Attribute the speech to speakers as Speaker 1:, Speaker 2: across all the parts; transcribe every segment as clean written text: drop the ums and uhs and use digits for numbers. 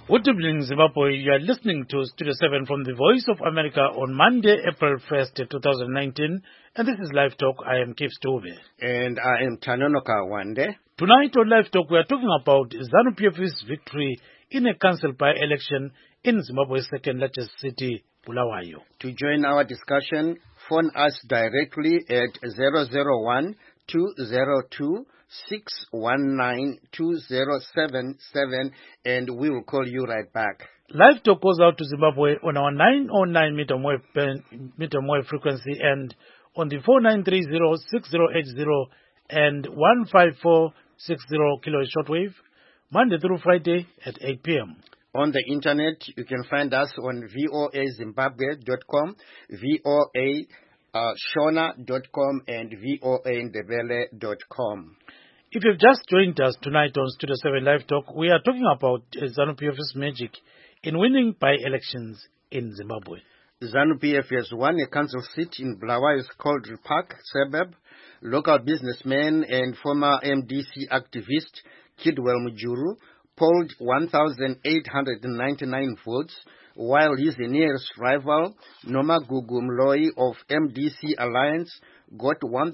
Speaker 1: Good evening, Zimbabwe. You are listening to Studio 7 from the Voice of America on Monday, April 1st, 2019. And this is Live Talk. I am Keith Stove.
Speaker 2: And I am Tanonoka Wande.
Speaker 1: Tonight on Live Talk, we are talking about ZANU-PF's victory in a council by-election in Zimbabwe's second largest city, Bulawayo.
Speaker 2: To join our discussion, phone us directly at 001-202-619-2077 and we will call you right back.
Speaker 1: Live Talk goes out to Zimbabwe on our 909 meter wave frequency and on the 4930-6080 and 15460 kilohertz shortwave, Monday through Friday at 8 p.m.
Speaker 2: On the internet, you can find us on voazimbabwe.com, voashona.com, and voandebele.com.
Speaker 1: If you've just joined us tonight on Studio 7 Live Talk, we are talking about ZANU-PF's magic in winning by-elections in Zimbabwe.
Speaker 2: ZANU-PF has won a council seat in Bulawayo's Coldre Park suburb. Local businessman and former MDC activist Kidwell Mujuru polled 1,899 votes, while his nearest rival, Noma Gugu Mloi of MDC Alliance, got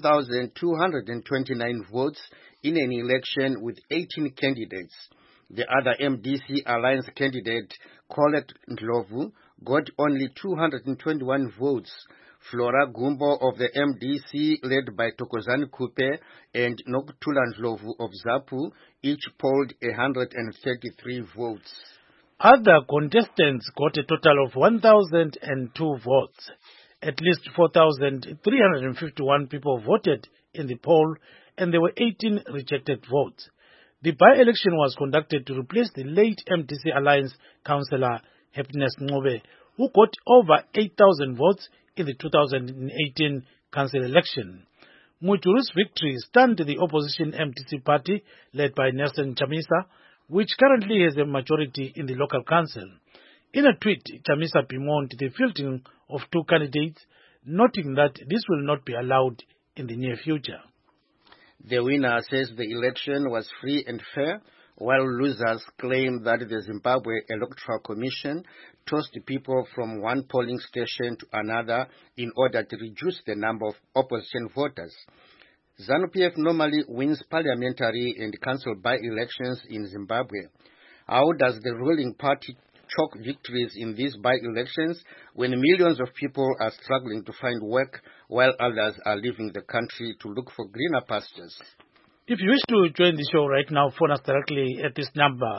Speaker 2: 1,229 votes in an election with 18 candidates. The other MDC Alliance candidate, Colette Ndlovu, got only 221 votes. Flora Gumbo of the MDC, led by Thokozani Kupe, and Nokuthula Ndlovu of ZAPU, each polled 133 votes.
Speaker 1: Other contestants got a total of 1,002 votes. At least 4,351 people voted in the poll, and there were 18 rejected votes. The by-election was conducted to replace the late MDC Alliance councillor Happiness Ncube, who got over 8,000 votes in the 2018 council election. Mujuru's victory stunned the opposition MDC party led by Nelson Chamisa, which currently has a majority in the local council. In a tweet, Chamisa bemoaned the fielding of two candidates, noting that this will not be allowed in the near future.
Speaker 2: The winner says the election was free and fair, while losers claim that the Zimbabwe Electoral Commission tossed people from one polling station to another in order to reduce the number of opposition voters. ZANU-PF normally wins parliamentary and council by-elections in Zimbabwe. How does the ruling party chalk victories in these by-elections when millions of people are struggling to find work while others are leaving the country to look for greener pastures?
Speaker 1: If you wish to join the show right now, phone us directly at this number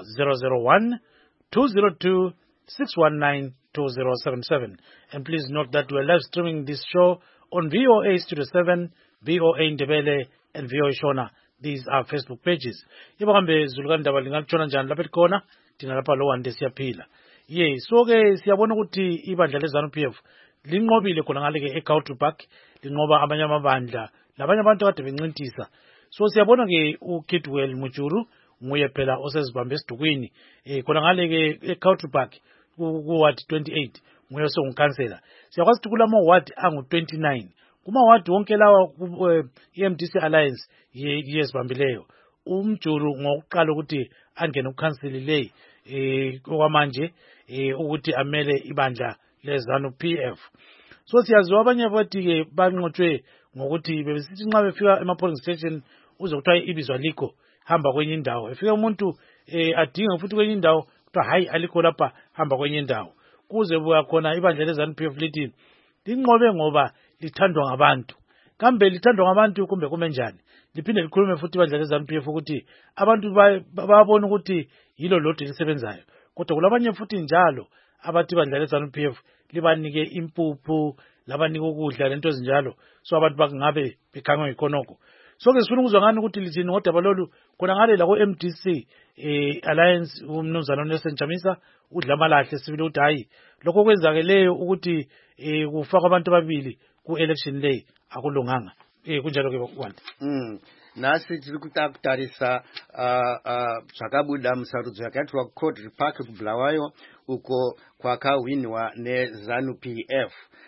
Speaker 1: 001-202-619-2077. And please note that we are live streaming this show on VOA Studio 7, VOA Ndebele, and VOA Shona. These are Facebook pages. Ibakambe zulukandaba lingakuchona njani lapha khona thina lapha lo wande siyaphila. So ke siyabona ukuthi ibandla leZANU-PF linqobile khona ngale ke eCountry Park, linqoba abanye amabandla labanye abantu kade bencintisa. So siyabona ke uKidwell Mujuru nguye phela osezibambe esidukwini khona ngale ke eCountry Park ku ward 28 nguye songukhansela. Siyakwazi ukuthi kulama ward angu 29 kuma ward wonke lawa MDC Alliance yezibambileyo. Umjuru ngokuqala ukuthi angene ukhanseli le okwamanje ukuthi amele ibandla leZANU-PF. So siyaziwa abanye bathi ke banqotshwe ngokuthi bebesithi nxa befika ema-polling station uzokuthiwa ibizwa alikho, hamba kwenye indawo. Efika umuntu adinga futhi kwenye indawo kuthiwa hayi alikho lapha, hamba kwenye indawo. Kuze buya khona ibandla leZANU-PF lithi linqobe ngoba lithandwa ngabantu. Kambe lithandwa ngabantu kumbe kumenjani? Liphinde likhulume futhi ibandla leZANU-PF ukuthi abantu babona ukuthi yilo lodwa lisebenzayo. Kodwa kulabanye futhi njalo abathi ibandla leZANU-PF libanike impuphu, labanike ukudla lento ezinjalo, so abantu bangabe bekhangwa yikhonoko. So ke sifuna ukuzwa ngani ukuthi lithini ngodaba lolu khona ngale la ku MDC Alliance umnumzana Nelson Chamisa udlamalahle sibili ukuthi hayi lokho kwenzakeleyo ukuthi kufaka abantu ababili ku election day akulunganga. Kunjalo ke kwanti.
Speaker 2: Nasi tiri kutakutarisa zvakabuda musarudzo yakaitwa kuColdre Park kuBulawayo uko kwakawinwa neZANU-PF.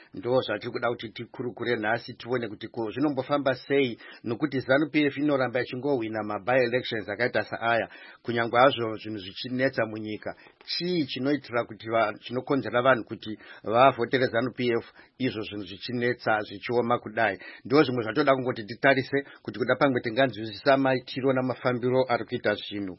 Speaker 2: ndo zvatiri kuda kuti tikurukure nhasi tione kuti ko zvinombofamba sei, nokuti ZANU-PF inoramba ichingowina by-elections akaita saaya kunyangwe hazvo zvinhu zvichinetsa munyika. Chii chinoitira kuti chinokonzera vanhu kuti vavhotere ZANU-PF izvo zvinhu zvichinetsa zvichioma kudai? Ndo zvimwe zvatoda kungoti titarise kuti kuda pamwe tinganzwisisa maitiro namafambiro ari kuita zvinhu.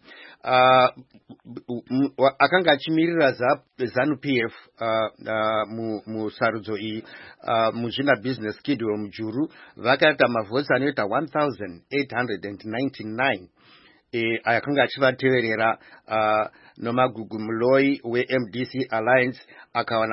Speaker 2: Akanga achimirira ZANU-PF musarudzo iyi muzvina business Kidwell Mujuru vakaita mavhotsi anoita 1899 akanga achivateverera Nomagugu Muloi weMDC Alliance akawana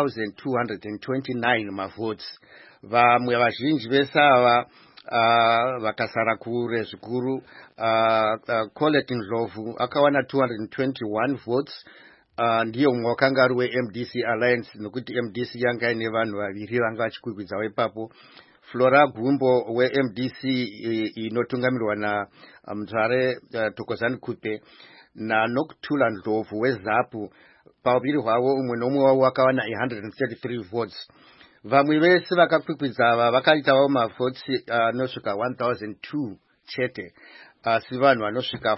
Speaker 2: 1229 mavhotsi. Vamwe vazhinji vesava vakasara kure zvikuru. Colette Ndlovu akawana 221 votes. Ndiye umwe wakanga ari weMDC Alliance nokuti MDC yanga ine vanhu vaviri vanga vachikwikwidzawo ipapo. Flora Gumbo weMDC inotungamirwa naMuzvare Thokozani Kupe naNokutula Ndlovu weZAPU, pauviri hwavo umwe nomwe wavo wakawana 133 votes. Vamwe vese vakakwikwidza ava vakaitawo mavhotsi anosvika 1002 chete. Asi vanhu vanosvika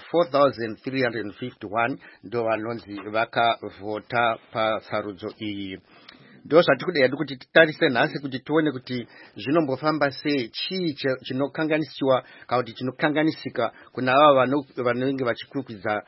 Speaker 2: 4351 ndo vanonzi vakavhota pasarudzo iyi. Ndo zvatiri kuda kuti titarise nhasi kuti tione kuti zvinombofamba sei, chii chinokanganisiwa kana kuti chinokanganisika kuna ava vanenge vachikwikwidza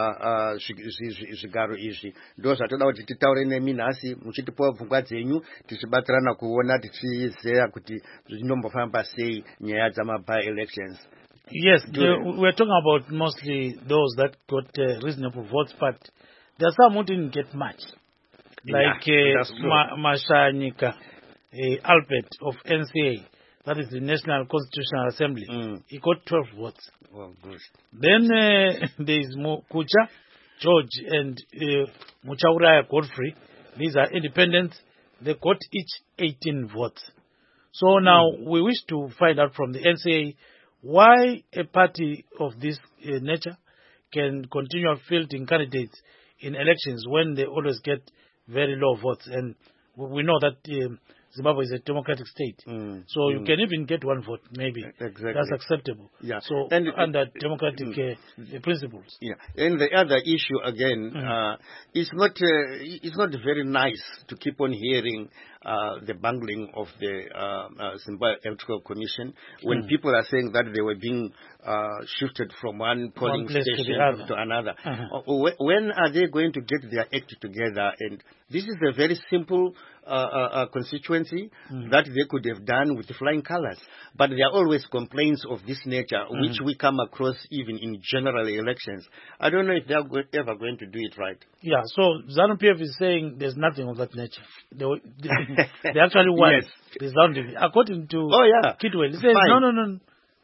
Speaker 2: zvigaro izvi. Ndo zvatoda kuti titaure nemi nhasi muchitipawo pfungwa dzenyu tichibatsirana kuona tichizeya kuti zvinombofamba sei nyaya dzama-by-elections.
Speaker 1: Yes, we're talking about mostly those that got reasonable votes, but there are some who didn't get much. Like Mashanyika Albert of NCA, that is the National Constitutional Assembly. He got 12 votes.
Speaker 2: Oh, good.
Speaker 1: Then there is Kucha George and Muchauraya Godfrey. These are independents. They got each 18 votes. So now we wish to find out from the NCA why a party of this nature can continue fielding candidates in elections when they always get very low votes. And we know that Zimbabwe is a democratic state. So you can even get one vote, maybe.
Speaker 2: Exactly.
Speaker 1: That's acceptable.
Speaker 2: Yeah.
Speaker 1: So
Speaker 2: and
Speaker 1: under democratic principles.
Speaker 2: Yeah. And the other issue again, it's not very nice to keep on hearing the bungling of the Zimbabwe Electoral Commission when people are saying that they were being shifted from one polling station to another. When are they going to get their act together? And this is a very simple constituency that they could have done with flying colors. But there are always complaints of this nature, which we come across even in general elections. I don't know if they are ever going to do it right.
Speaker 1: Yeah, so ZANU-PF is saying there's nothing of that nature. They actually won the ZANU-PF. According to Kidwell, he says, no.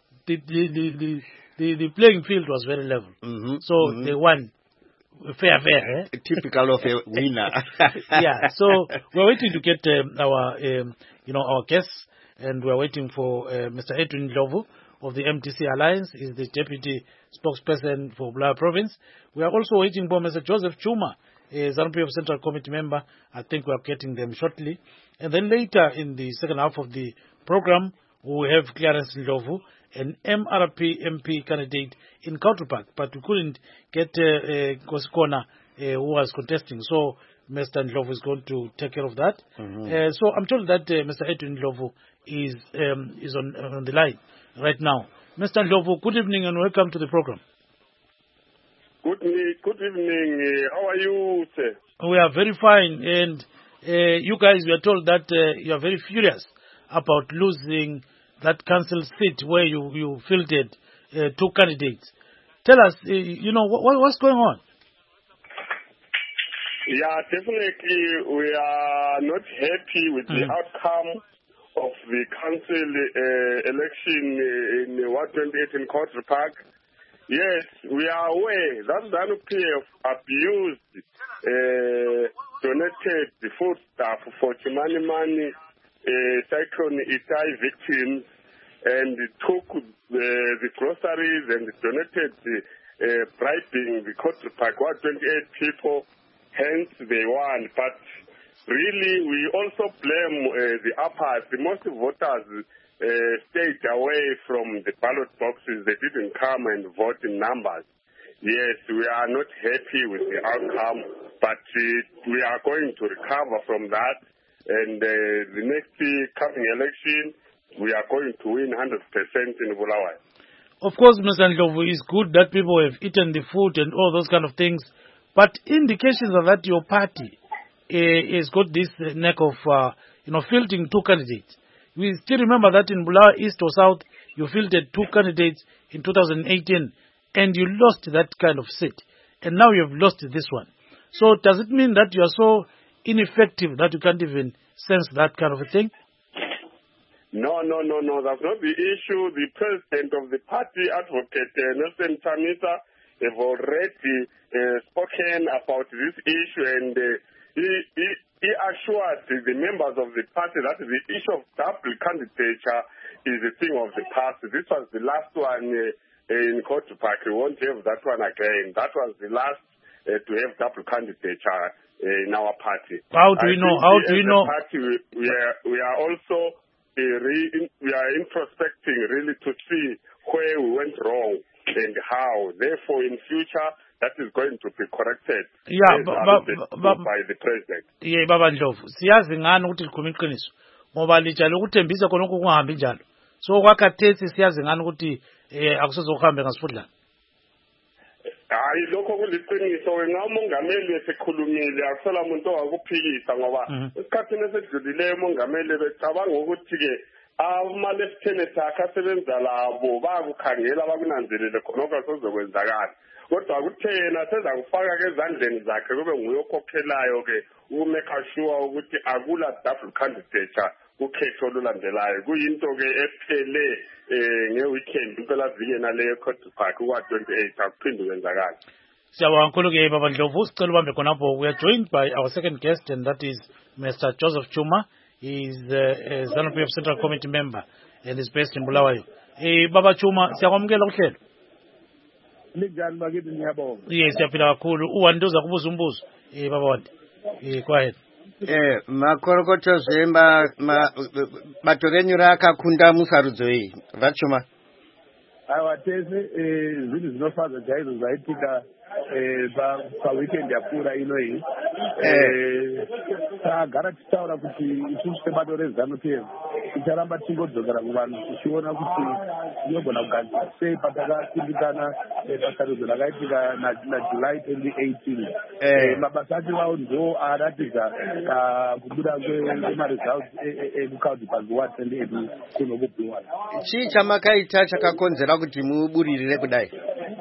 Speaker 1: The playing field was very level. So they won. Fair.
Speaker 2: Typical of a winner.
Speaker 1: Yeah, so we're waiting to get our guests, and we're waiting for Mr. Edwin Ndlovu of the MDC Alliance. He's the deputy spokesperson for Bulawayo Province. We are also waiting for Mr. Joseph Chuma, a ZANU-PF Central Committee member. I think we are getting them shortly. And then later in the second half of the program, we will have Clarence Ndlovu, an MRP MP candidate in Country Park, but we couldn't get Kosikona who was contesting. So Mr. Ndlovu is going to take care of that. So I'm told that Mr. Edwin Ndlovu is on the line right now. Mr. Ndlovu, good evening and welcome to the program.
Speaker 3: Good evening. How are you, sir?
Speaker 1: We are very fine. And you guys were told that you are very furious about losing that council seat where you fielded two candidates. Tell us, what's going on?
Speaker 3: Yeah, definitely we are not happy with the outcome of the council election in Ward 28 in Country Park. Yes, we are aware that ZANU-PF abused, donated the food stuff for Chimani Cyclone Itai victims and took the groceries and donated bribing the Country Park 28 people. Hence they won. But really, we also blame the uppers. The most voters stayed away from the ballot boxes. They didn't come and vote in numbers. Yes, we are not happy with the outcome, but we are going to recover from that. And the next coming election, we are going to win 100% in Bulawayo.
Speaker 1: Of course, Mr. Ndlovu, it's good that people have eaten the food and all those kind of things, but indications are that your party has got this knack of, fielding two candidates. We still remember that in Bulawayo East or South, you fielded two candidates in 2018, and you lost that kind of seat. And now you have lost this one. So does it mean that you are so ineffective that you can't even sense that kind of a thing?
Speaker 3: No. That's not the issue. The president of the party, Advocate Nelson Chamisa, have already spoken about this issue, and he assured the members of the party that the issue of double candidature is a thing of the past. This was the last one in Court Park. We won't have that one again. That was the last to have double candidature in our party.
Speaker 1: How do you know? How do you know?
Speaker 3: Party, we are also we are introspecting really to see where we went wrong and how. Therefore, in future, that is going to be corrected.
Speaker 1: Yeah,
Speaker 3: by the president.
Speaker 1: Yeah, Baba Ndlovu. Siyazi ngani ukuthi likhuluma iqiniso. Ngoba lijalo ukuthembisa khona ukuhambi njalo. So kwakhathesi siyazi ngani ukuthi akusezokuhambe ngasifudlana.
Speaker 3: Hayi lokho kuliqiniso wena umongameli esekhulumile akusela umuntu owakuphikisa ngoba esikhathini esedlulileyo umongameli becabanga ukuthi ke ama-lieutenant akhe asebenza labo bakukhangela bakunanzelele khonokho sozokwenzakala kodwa kuthena seza kufaka ezandleni zakhe kube nguye okhokhelayo-ke ukumeka sure ukuthi akula double candidature ukhetho olulandelayo kuyinto-ke ephele nge-weekend impela vike naleyo Court Park kwa-28 akuphinde kwenzakala.
Speaker 1: Siyabonga kakhulu-ke Baba Ndlovu, sicela ubambe khonapho. We are joined by our second guest, and that is Mr. Joseph Chuma. He is a ZANU-PF Central Committee member and is based in Bulawayo. Baba Chuma, siyakwamukela uhlelo.
Speaker 4: Linjani bakithi ngiyabonga.
Speaker 1: Yes, siyaphila kakhulu. Uwandi uza kubuza umbuzo. Baba Wandi. Go ahead.
Speaker 2: Makorokoto zemba batorenyura akakunda musarudzo iyi vachoma
Speaker 4: aiwa tese zvinhu zvinofadza chaizvo zvaitika paweekend yapfuura ino iyi tagara tichitaura kuti isusu sebato reZANU-PF ticharamba tingodzokera kuvanhu tichiona kuti tinogona kugadzira sei patakasimbikana pasarudzo rakaitika naJuly 2018 mabasa acho ndo aratidza kubuda kwemaresults ekucounty park wa28 kuno kuBulawayo.
Speaker 2: chii chamakaita chakakonzera kuti muburirire kudai?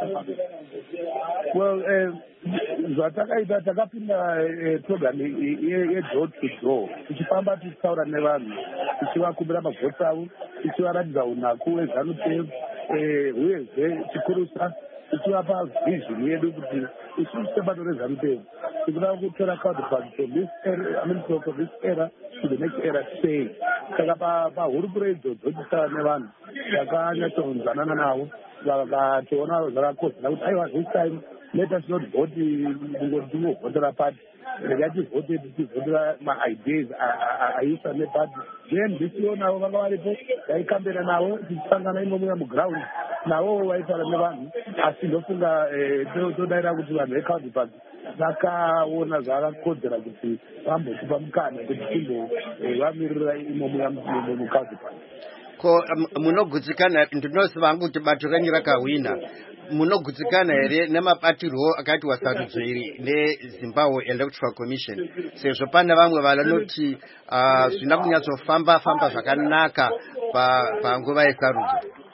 Speaker 4: Well, zvatakaita takapinda program yedoor to door tichifamba tichitaura nevanhu tichivakumbira mavhoti avo tichivaratidza unaku hweZANU-PF uyezve chikurusa tichivapa vision yedu kuti isusu sebato reZANU-PF tikuda kutora counterpart from this era, from this era to the next era sei. Saka pahurukuro idzodzo tichitaura nevanhu takanyatsounzanana navo vakationa zvakakodzera kuti aiwa this time let us not vote tingovhotera party regai tivhote tichivhotera maideas aiswa neparty then DCO navo vanga varipo taikambira navo tichisangana imomuya muground navo vaitaura nevanhu asi ndofunga todayira kuti vanhu vecounty park vakaona zvakakodzera kuti vambotipa mukana kuti timbovamirira imomuya mucounty park.
Speaker 2: Ko munogutsikana ndinosiva kuti bato renyu rakahwina munogutsikana here nemabatirwo akati wasarudzo iri neZimbabwe Electoral Commission sezvo pane vamwe vanoti zvina kunyatsofamba zvakanaka panguva yesarudzo?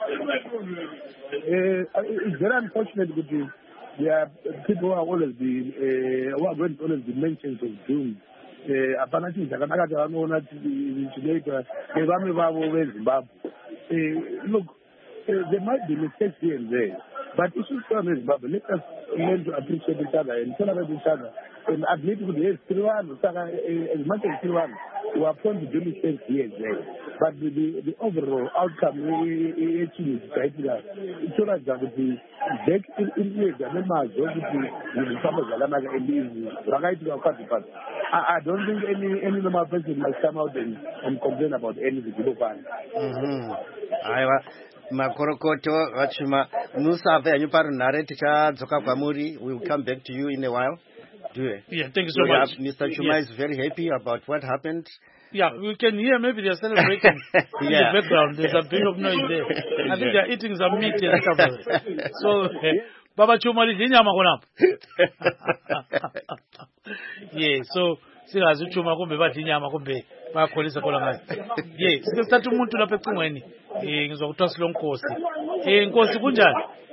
Speaker 4: It's very unfortunate kuti there are people who are going to always be mentions of doom. Hapana chinhu chakanaka chavanoona chinoitwa nevamwe vavo veZimbabwe. Look, there might be mistakes here and there, but issues from Zimbabwe, let us learn to appreciate each other and celebrate each other and admit kuti yes, tiri vanhu, saka as much as tiri vanhu we are prone to do mistakes here and there. But the overall outcome is right now. It's all that the back in I don't think any normal person must come out and complain about any developer.
Speaker 2: Makorokoto Rachima Musave and Yupar Nareticha Zoka Pamuri. We'll come back to you in a while.
Speaker 1: Yeah, thank you so much.
Speaker 2: Mr. Chuma is very happy about what happened.
Speaker 1: Yeah, we can hear maybe they're celebrating in the background. There's a bit of noise there. I think they're eating some meat and stuff. So, Baba Chuma is in Yamagonap. Yeah, so, Silas Chuma Kumbe Batinyama Kumbe, Bakolisa Kolanga. Yeah, Statu Muntu Lapetungani, in Zotas Long Course. In Kosi Kunjan.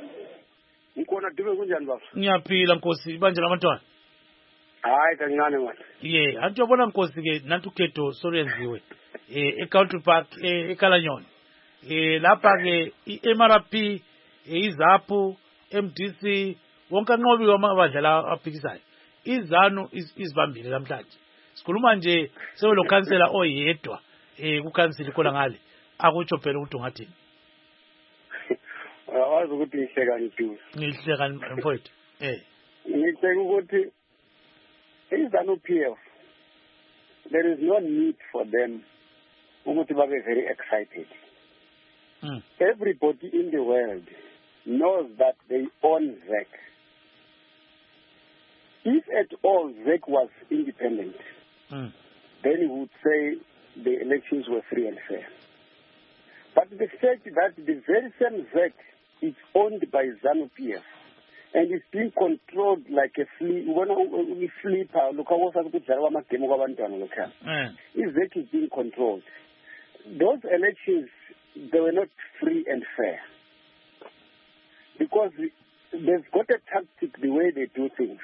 Speaker 1: Nyapi Lankosi, Banjala Manton.
Speaker 5: Hayi kancane manje.
Speaker 1: Yeah, antobona Nkosi ke nantuketo solenziwe. Country Park eKalanyoni. Lapha ke iMRP, iZAPU, MDC, wonke anqobi wamabadlala aphikisayo. IZANU izibambile namhlanje. Sikhuluma nje sewelo councillor oyedwa ku council khona ngale. Akutsho phela ukuthi ungathini.
Speaker 5: Awazi ukuthi ngihleka ngiduze.
Speaker 1: Ngihleka mfowethu.
Speaker 5: Ngicela ukuthi ZANU-PF, there is no need for them to be very excited. Everybody in the world knows that they own ZEC. If at all ZEC was independent, then we would say the elections were free and fair. But the fact that the very same ZEC is owned by ZANU-PF, and it's being controlled like a flea. When we sleep, look at what's happening to ZEC is being controlled. Those elections, they were not free and fair. Because they've got a tactic the way they do things.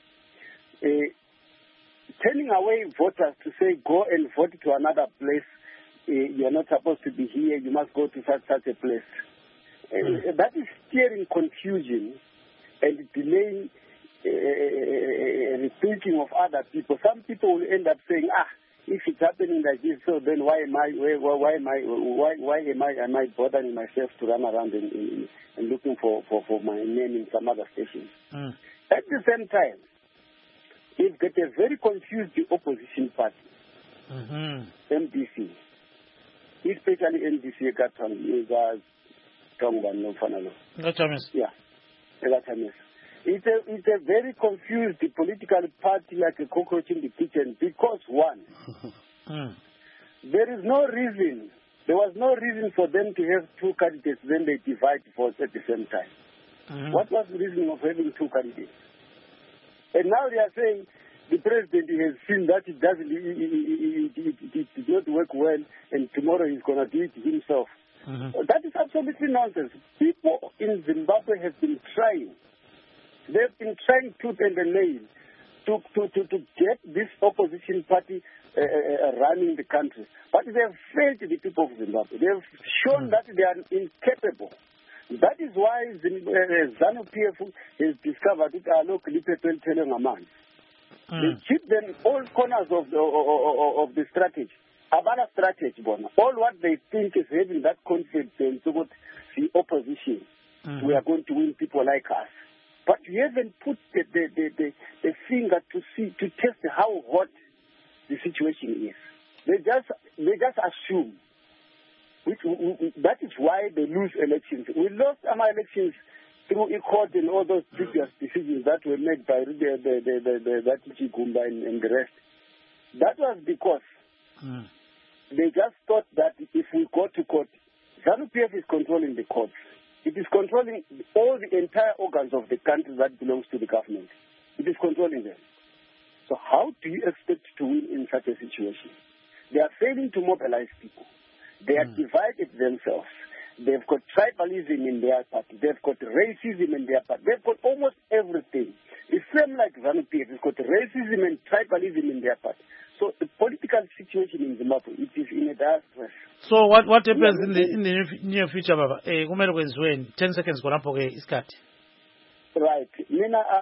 Speaker 5: Turning away voters to say, go and vote to another place. You're not supposed to be here. You must go to such a place. That is steering confusion and delaying rethinking of other people. Some people will end up saying, if it's happening like this, so then why am I bothering myself to run around and looking for my name in some other stations? At the same time, it got a very confused opposition party, MDC, especially MDC It's a very confused political party, like a cockroach in the kitchen, because one, there was no reason for them to have two candidates, then they divide votes at the same time. What was the reason of having two candidates? And now they are saying the president has seen that it did not work well, and tomorrow he's going to do it himself. That is absolutely nonsense. People in Zimbabwe have been trying. They've been trying tooth and nail to get this opposition party running the country. But they have failed the people of Zimbabwe. They have shown that they are incapable. That is why ZANU-PF has discovered that they keep them all corners of the strategy. About strategy, all what they think is having that confidence about the opposition. We are going to win people like us. But you haven't put the finger to test how hot the situation is. They just assume. That is why they lose elections. We lost our elections through ECOD and all those previous decisions that were made by the Gumba and the rest. That was because they just thought that if we go to court, ZANU-PF is controlling the courts. It is controlling all the entire organs of the country that belongs to the government. It is controlling them. So how do you expect to win in such a situation? They are failing to mobilize people. They are divided themselves. They've got tribalism in their party. They've got racism in their party. They've got almost everything. The same like ZANU-PF. It's got racism and tribalism in their party. So the political situation in Zimbabwe, it is in a dire stress.
Speaker 1: So what happens in the near future, Baba? 10 seconds Right.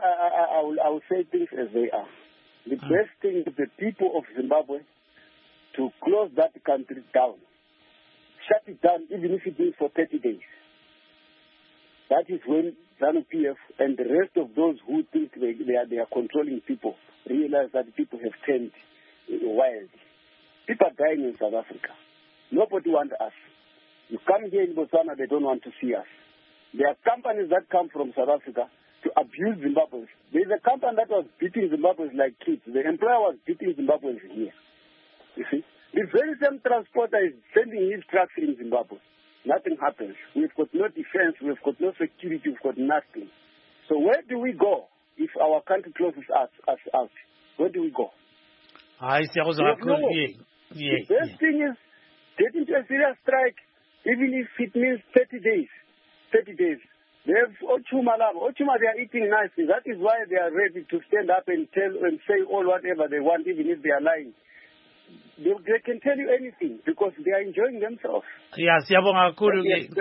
Speaker 1: I will say things as they are. The best thing is the people of Zimbabwe to
Speaker 5: to close that country down. Shut it down, even if it is for 30 days. That is when ZANU-PF and the rest of those who think they are controlling people realize that people have turned wild. People are dying in South Africa. Nobody wants us. You come here in Botswana, they don't want to see us. There are companies that come from South Africa to abuse Zimbabweans. There is a company that was beating Zimbabweans like kids. The employer was beating Zimbabweans here. You see? The very same transporter is sending his trucks in Zimbabwe. Nothing happens. We've got no defense. We've got no security. We've got nothing. So where do we go if our country closes us out? Where do we go? The best thing is get into a serious strike, even if it means 30 days. 30 days. They have Ochuma, they are eating nicely. That is why they are ready to stand up and tell and say all whatever they want, even if they are lying. They can tell you anything because they are enjoying themselves.
Speaker 1: Yeah, siyabonga kakhulu ke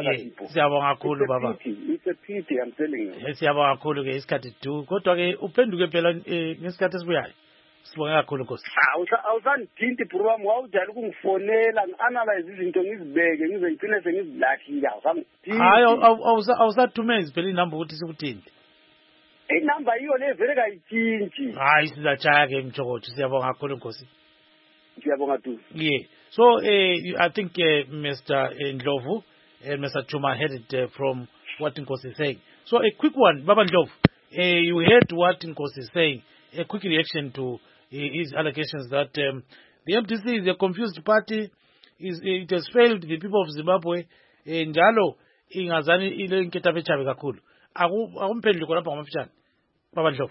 Speaker 5: It's a pity, I'm telling you.
Speaker 1: Siyabonga kakhulu ke isikhathi du. Kodwa ke uphenduke phela ngesikhathi esibuyayo. Sibonga kakhulu Nkosi.
Speaker 5: Awusandinti program wawujala ukungifonela ngianalyze izinto ngizibeke ngize ngicine sengizilahlile awusangidinti.
Speaker 1: Hayi awusathumezi phela inamba ukuthi sikuthini.
Speaker 5: Inamba iyo le vele kayitshintshi.
Speaker 1: Hayi sizatshaya ke mjokothi siyabonga kakhulu Nkosi.
Speaker 5: Yeah.
Speaker 1: So I think Mr. Ndlovu and Mr. Chuma heard it from what Nkosi is saying. So a quick one, Baba Ndlovu, you heard what Nkosi is saying. A quick reaction to his allegations that the MDC is a confused party. It has failed the people of Zimbabwe. Njalo ingazani ile nketa bechabe kakhulu. Akumphendule khonapha ngamafitshane. Baba Ndlovu.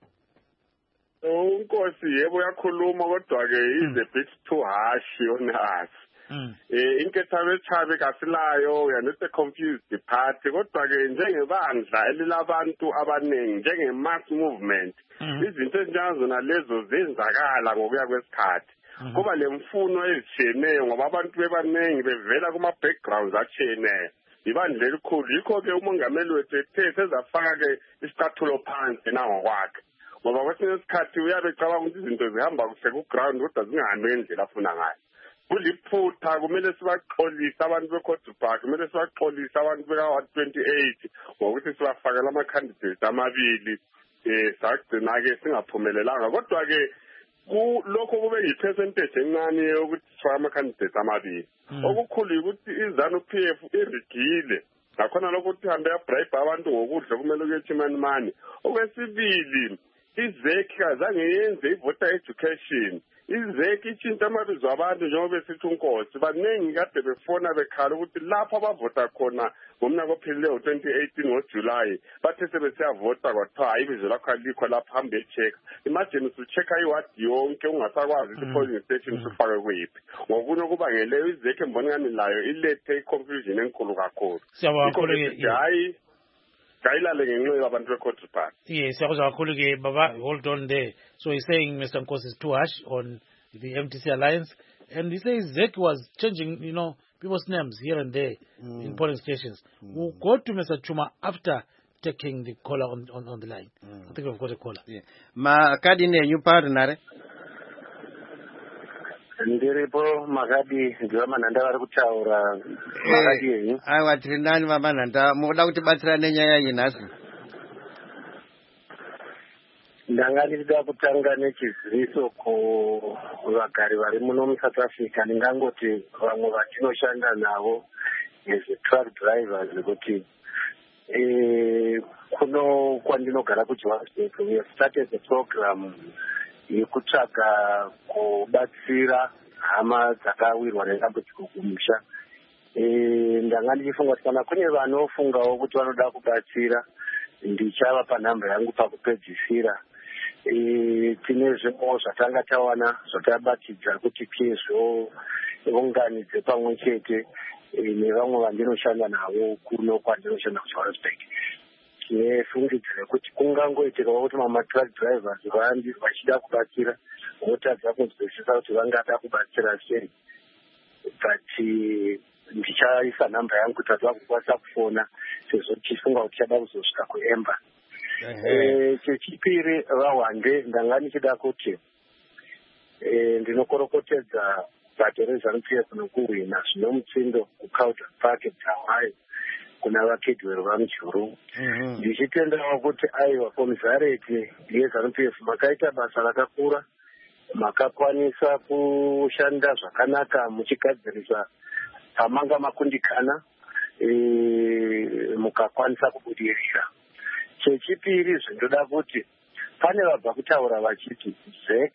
Speaker 3: Unkosi yebo uyakhuluma kodwa ke is a bit too harsh on us. Inketha bechabe kasilayo yanete confused the party kodwa ke njengebandla elilabantu abaningi njengemass movement izinto ezinjengazona lezo zenzakala ngokuya kwesikhathi kuba lemfuno ezitshiyeneyo ngoba abantu bebaningi bevela kuma backgrounds atshiyeneyo ibandla elikhulu yikho ke umongameli wethu ethe sezafaka ke isicathulo phansi nangokwakhe ngoba kwesinye isikhathi uyabe ecabanga ukuthi izinto zihamba kuhle ku-ground kodwa zingahambi ngendlela afuna ngayo. Kuliphutha kumele sibaxolise abantu be-Coast Park, kumele sibaxolise abantu beka-128 ngokuthi sibafakela ama-candidates amabili sagcina-ke singaphumelelanga kodwa-ke lokho kube yi-percentage encane yokuthi sifake ama-candidates amabili. Okukhulu ukuthi i-ZANU-PF irigile ngakhona lokho ukuthi hambe yabribe abantu ngokudla kumele kuyethi imani. Okwesibili izeki kazange yenze i-voter education. Izeki itshintsha amabizo abantu njengoba besithi uNkosi baningi kade befona bekhala ukuthi lapho abavota khona ngomnyaka ophelileyo 2018 ngoJuly bathe sebesiyavota kwathiwa hayi ibizo lakho alikho lapho hambe echecka. Imagine usuchecka iward yonke ungasakwazi ukuthi polling station sifake kuyiphi ngokunye kubangeleyo izeki embonani layo ilethe i-confusion enkulu kakhulu.
Speaker 1: Siyabonga kakhulu
Speaker 3: hayi kayilale ngenxa yabantu be-Coast Park.
Speaker 1: Yes, siyabonga kakhulu ke baba, hold on there. So he's saying Mr. Nkosi is too harsh on the MTC alliance, and he says Zek was changing, people's names here and there in polling stations. We'll go to Mr. Chuma after taking the caller on the line. I think we've got a caller.
Speaker 2: Yeah. Ma kadi ne you partner.
Speaker 5: Ndiripo Magadi ndivamanhanda vari kutaura Magadi yenyu.
Speaker 2: Aiwa tiri nani vamanhanda muda kuti batsira nenyaya yinhasi.
Speaker 5: Ndanga ndichida kutanga nechiziviso kuvagari vari muno muSouth Africa. Ndingangoti vamwe vatinoshanda navo as truck drivers kuti kuno kwandinogara kuJohannesburg we have started the program yekutsvaga kubatsira hama dzakawirwa nedambudziko kumusha. Ndanga ndichifunga kuti kana kune vanofungawo kuti vanoda kubatsira ndichava panhamba yangu pakupedzisira. Tine zvimwewo zvatanga tawana zvatabatidza kuti tizounganidze pamwe chete nevamwe vandinoshanda navo kuno kwandinoshanda kuJohannesburg. Tinefungidzire kuti kungangoitikawo kuti truck drivers vachida kubatsira votadza kunzwisisa kuti vangada kubatsira sei, but ndichaisa nhamba yangu kuti vazokwanisa kufona sezvo tichifunga kuti tichada kuzosvika kuEmba. Chechipiri vahwande ndanga ndichida kuti ndinokorokotedza bato reZANU-PF nokuhwina zvino mutsindo kuCauldron Park Bulawayo kuna vakidhweri vaMujuru. Ndichitendawo kuti aiwa komisareti yeZANU-PF makaita basa rakakura, makakwanisa kushanda zvakanaka muchigadzirisa pamanga makundikana, mukakwanisa kubudirira. Chechipiri zvindoda kuti pane vabva kutaura vachiti ZEC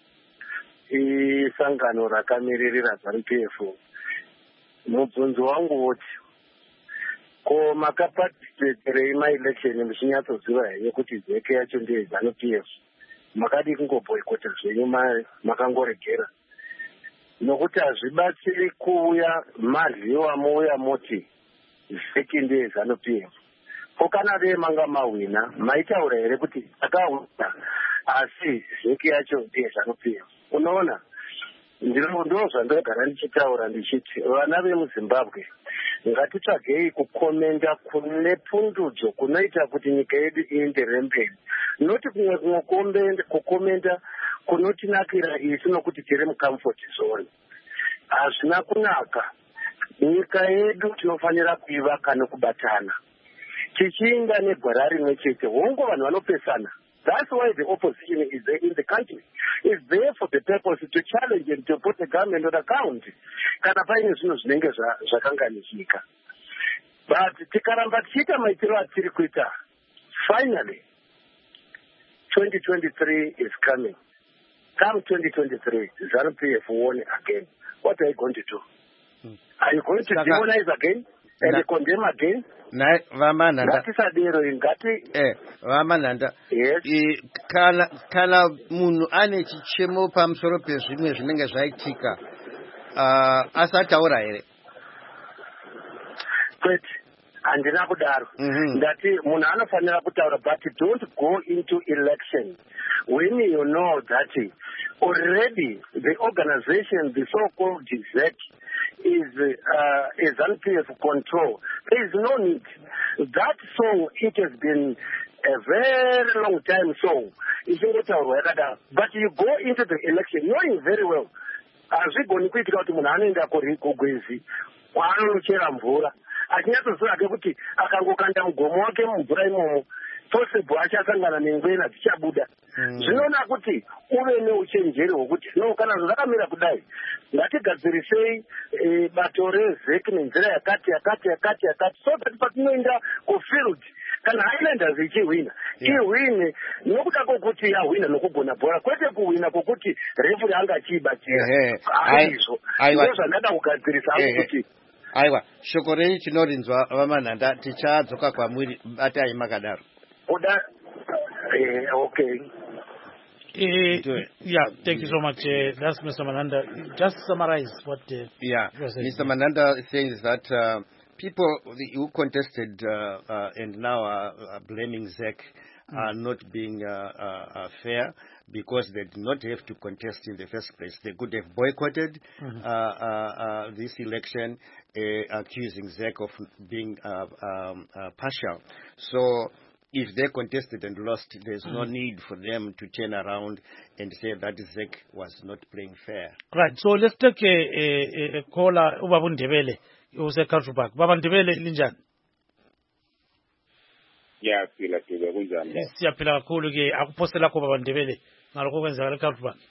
Speaker 5: isangano rakamirira ZANU-PF. Mubvunzo wangu woti ko makaparticipaterei maelection muchinyatsoziva here kuti ZEC yacho ndiye ZANU-PF? Makadi kungoboyikota zvenyu makangoregera, nokuti hazvibatsiri kuuya marhiwa mouya moti ZEC ndiye ZANU-PF. Ko kana dei manga mahwina maitaura here kuti akahwina asi ZEC yacho ndiye ZANU-PF? Unoona, ndo zvandogara ndichitaura ndichiti vana vemuZimbabwe ngatitsvagei kukomenda kune pundudzo kunoita kuti nyika yedu ienderere mberi, noti kumwe kukomenda kunotinakira isi nokuti tiri mucomfort zone. Hazvina kunaka. Nyika yedu tinofanira kuivaka nokubatana, tichiinda negwara rimwe chete. Hongo vanhu vanopesana. That's why the opposition is there in the country. It's there for the purpose to challenge and to put the government on account. Kana paine zvinhu zvinenge zvakanganisika. But tikaramba tichiita maitiro atiri kuita, finally 2023 is coming. Come 2023, ZANU-PF won again. What are you going to do? Are you going to demonize again and condemn again?
Speaker 2: Vamananda. Vamananda.
Speaker 5: Yes.
Speaker 2: Kana munhu ane chichemo pamusoro pezvimwe zvinenge zvaitika asataura here?
Speaker 5: Kwete, handina kudaro. Ndati munhu anofanira kutaura, but don't go into election when you know that already the organization, the so-called ZEC, is ZANU-PF control. There is no need. That song, it has been a very long time song. But you go into the election knowing very well, azvigoni kuitika kuti munhu anoenda kugwezi kwaanonochera mvura achinyatsoziva ke kuti akangokanda mugomo wake mumvura imomo possible achasangana nengwena dzichabuda. Zvinoona kuti uve neuchenjeri hwokuti no, kana zvakamira kudai ngatigadzirisei bato reZEC nenzira yakati so that patinoenda kufield kana Highlanders ichihwina ihwine nokuda kwokuti yahwina nokugona bhora, kwete kuhwina kwokuti refuri anga achiibatira. Aizvo ndo zvandada kugadzirisa kuti
Speaker 2: aiwa shoko renyu tinorinzwa Vamananda, tichadzoka kwamuri batai makadaro.
Speaker 5: Okay.
Speaker 1: Yeah, thank you so much. That's Mr. Mananda. Just summarize what
Speaker 2: Mr. Mananda says that people who contested and now are blaming ZEC are not being fair because they did not have to contest in the first place. They could have boycotted this election, accusing ZEC of being partial. So if they contested and lost, there's no need for them to turn around and say that ZEC was not playing fair.
Speaker 1: Right. So let's take a caller, Ubaba Ndebele, who's a Cultural Park. Baba Ndebele, linjani? Siyaphila kakhulu ke akupostela ko Baba Ndebele ngalokho kwenzakala eCultural Park.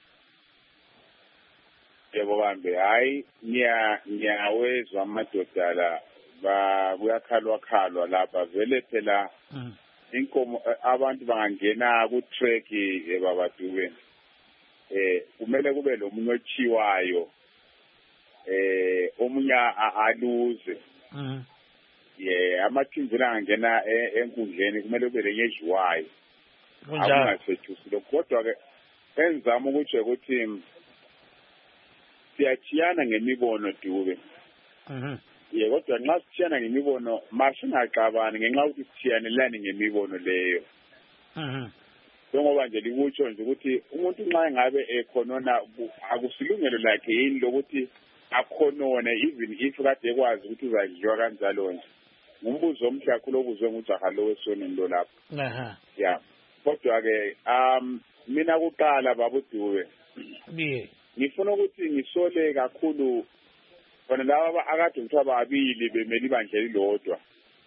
Speaker 6: Yebo bambe, hayi nyawezwa amadoda la kuyakhalwa lapha vele phela inkomo abantu bangangena ku track babadubeni kumele kube lo munye ochiwayo omunye aluze amathinzela angena enkundleni kumele kube lenye ejiwayo akungasethusi lokho. Kodwa ke enzama ukuthi siyachiyana ngemibono Dube. Kodwa nxa sithiyana ngemibono masingaxabani ngenxa ukuthi sithiyanelani ngemibono leyo. Njengoba nje likutsho nje ukuthi umuntu nxa ngabe ekhonona akusilungelo lakhe yini lokuthi akhonone even if kade ekwazi ukuthi uzadliwa kanjalo nje. Ngumbuzo omhle kakhulu obuzwe ngujaha lo wesonini lo lapho. Kodwa ke mina kuqala babu Dube ngifuna ukuthi ngisole kakhulu bona laba akade kuthiwa babili bemeli ibandla elilodwa.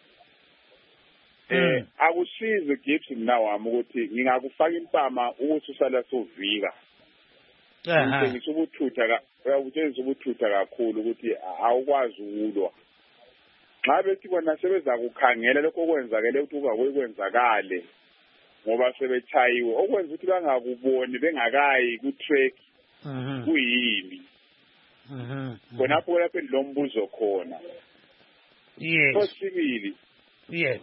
Speaker 6: Akusizi Gibson nawami ukuthi ngingakufaka impama ukuthi usala sovika. Ngitshengisa ubuthutha kakhulu ukuthi awukwazi ukulwa. Xa bethi bona sebeza kukhangela lokho okwenzakele ukuthi kungakwenzakale ngoba sebechayiwe okwenza ukuthi bangakuboni bengakayi ku-track kuyini. Khonapho lapho endilombuzo khona.
Speaker 1: Yes.
Speaker 6: Sosibili.
Speaker 1: Yes.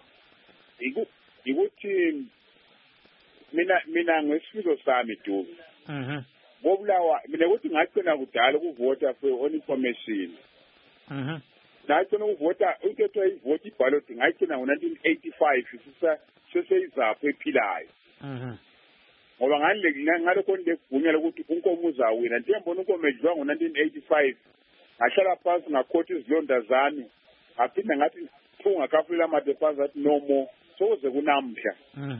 Speaker 6: Ikuthi mina ngesifiko sami Dubi. Bobulawa mina ukuthi ngagcina kudala ukuvota on information. Ngagcina ukuvota ukhetho ivoti iballot ngagcina ngo1985 seseyizapho ephilayo. Ngoba ngalokho ndekuvunyela ukuthi unkomo uzawina ndiyembona unkomo edliwa ngo1985 ngahlala phansi ngakhotha izilonda zami ngaphinda ngathi ungakafula amadeposit athi no more sokuze kunamhla.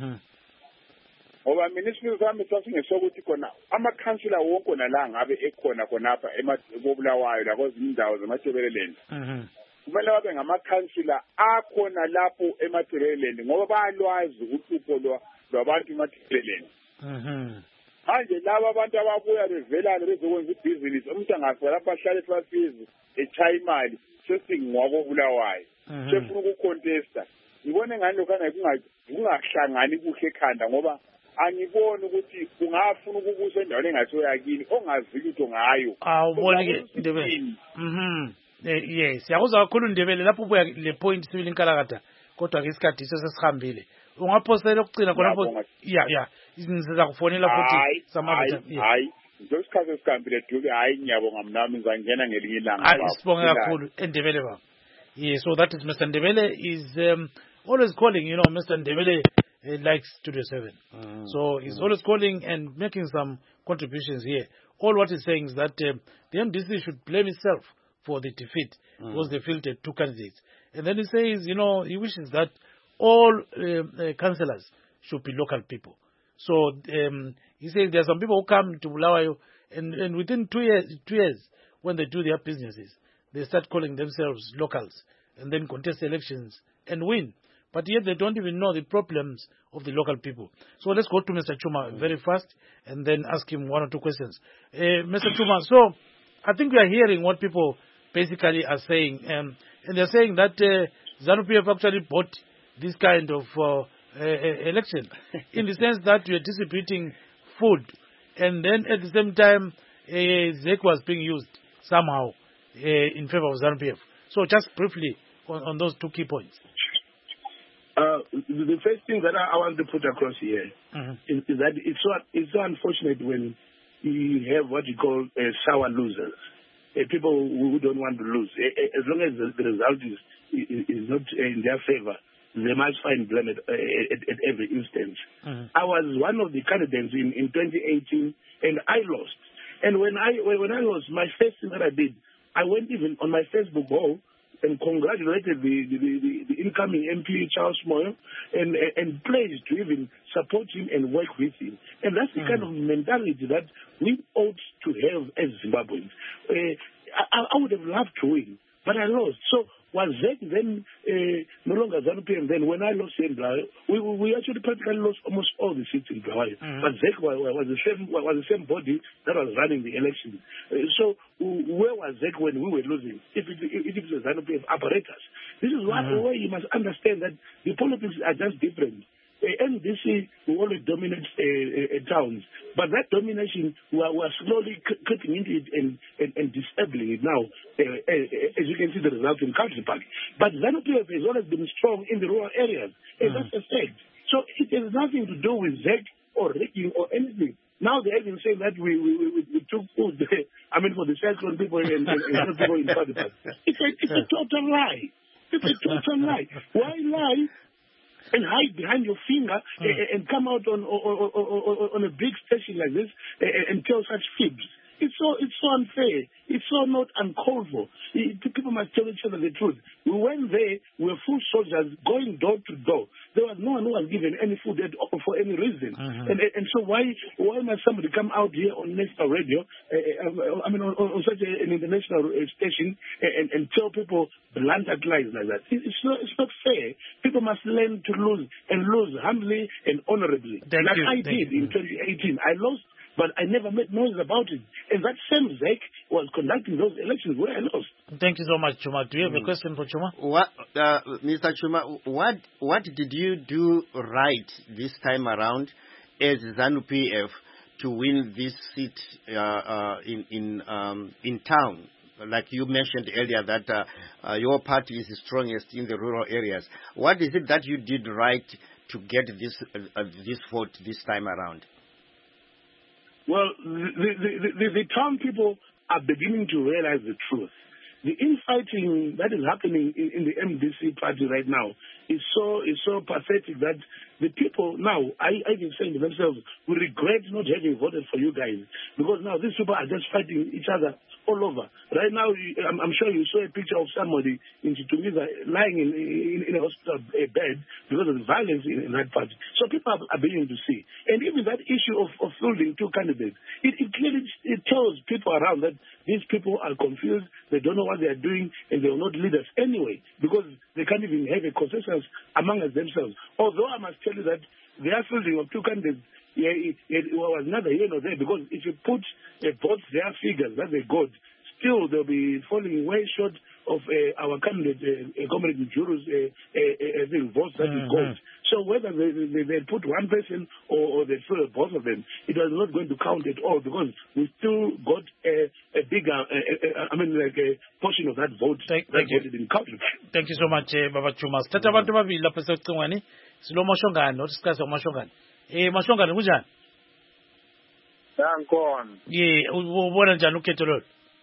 Speaker 6: Ngoba mina isifo sami sasingesokuthi khona amakhansila wonke nala ngabe ekhona khonapha eBulawayo la kwezindawo zemaTebeleland. Kumele babe ngamakhansila akhona lapho eMaTebeleland ngoba bayalwazi uhlupho lwabantu eMaTebeleland. Manje laba abantu ababuya bevelana bezokwenza ibhizinisi umuntu angafika lapha ahlale eFafizi echaya imali sesingwabo Bulawayo sefuna ukucontesta ngibone ngani lokho kungahlangani kuhle ekhanda ngoba angiboni ukuthi kungafuna ukubusa endaweni engathiwa yakini ongazi lutho ngayo
Speaker 1: awuboni ke Ndebele yes yakuzwa kakhulu Ndebele lapho ubuya le point sibili inkalakatha kodwa ke isikhathi sesihambile ungaphosela ukucina khonapho izinsiza kufonela futhi samabutha
Speaker 6: hayi ngesikhathi esihambile Dubi hayi ngiyabonga mnami ngizangena ngelinye ilanga
Speaker 1: sibonge kakhulu eNdebele baba. Yes, so that is Mr. Ndebele is always calling, Mr. Ndebele likes Studio 7. So he's always calling and making some contributions here. All what he's saying is that the MDC should blame itself for the defeat because they fielded two candidates. And then he says, he wishes that all councillors should be local people. So he says there are some people who come to Bulawayo and within 2 years, when they do their businesses, they start calling themselves locals and then contest elections and win. But yet they don't even know the problems of the local people. So let's go to Mr. Chuma very fast and then ask him one or two questions. Mr. Chuma, so I think we are hearing what people basically are saying. And they're saying that ZANU-PF actually bought this kind of election in the sense that we are distributing food. And then at the same time, ZEC was being used somehow in favor of ZANU-PF. So just briefly on those two key points.
Speaker 4: The first thing that I want to put across here is that it's so unfortunate when you have what you call sour losers, people who don't want to lose. As long as the result is not in their favor, they must find blame at every instance. I was one of the candidates in 2018, and I lost. And when I lost, my first thing that I did, I went even on my Facebook wall and congratulated the incoming MP Charles Moyo and pledged to even support him and work with him. And that's the kind of mentality that we ought to have as Zimbabweans. I would have loved to win, but I lost. So was ZEC then no longer ZANU-PF? And then when I lost in Blair, we actually practically lost almost all the seats in Blair. But ZEC was the same body that was running the election. So where was ZEC when we were losing? If it was ZANU-PF apparatus, this is why you must understand that the politics are just different. NDC will always dominate towns, but that domination we are slowly cutting into it and disabling it now, as you can see the result in Country Park. But ZANU-PF has always been strong in the rural areas, and that's a fact. So it has nothing to do with ZEC or rigging or anything. Now they have been saying that we took food, for the cyclone people and people in Country Park. It's a total lie. It's a total lie. Why lie? And hide behind your finger and come out on a big station like this and tell such fibs. It's so unfair. It's so not uncalled for. People must tell each other the truth. We went there, we were full soldiers going door to door. there was no one who was given any food for any reason. And so why must somebody come out here on national radio, on such an international station and tell people blunt lies like that? It's not fair. People must learn to lose and lose humbly and honorably. I did in 2018. I lost, but I never made noise about it. And that same Zek was conducting those elections where I lost.
Speaker 1: Thank you so much, Chuma. Do you have a question for Chuma?
Speaker 2: Mr. Chuma, what did you do right this time around as ZANU-PF to win this seat in town? Like you mentioned earlier that your party is the strongest in the rural areas. What is it that you did right to get this vote this time around?
Speaker 4: Well, the town people are beginning to realize the truth. The infighting that is happening in the MDC party right now is so pathetic that the people now, I keep saying to themselves, we regret not having voted for you guys, because now these people are just fighting each other all over. Right now, I'm sure you saw a picture of somebody in Chitumiza lying in a hospital bed because of the violence in that party. So people are beginning to see. And even that issue of fielding two candidates, it clearly tells people around that these people are confused, they don't know what they are doing, and they will not lead us anyway, because they can't even have a consensus among themselves. Although I must tell you that their fielding of two candidates, it was neither here nor there, because if you put both their figures that they got, still they'll be falling way short of our candidate, Comrade Juru's votes that he got. So whether they put one person or they fill both of them, it was not going to count at all, because we still got a bigger, a portion of that vote that voted in country.
Speaker 1: Thank you so much, Baba Chuma. Tata bantu babili lapha secingweni silo Mashongane discuss Mashongane. Mashongane kunjani?
Speaker 7: Sankhona.
Speaker 1: Ubona njani ukhetho lolu?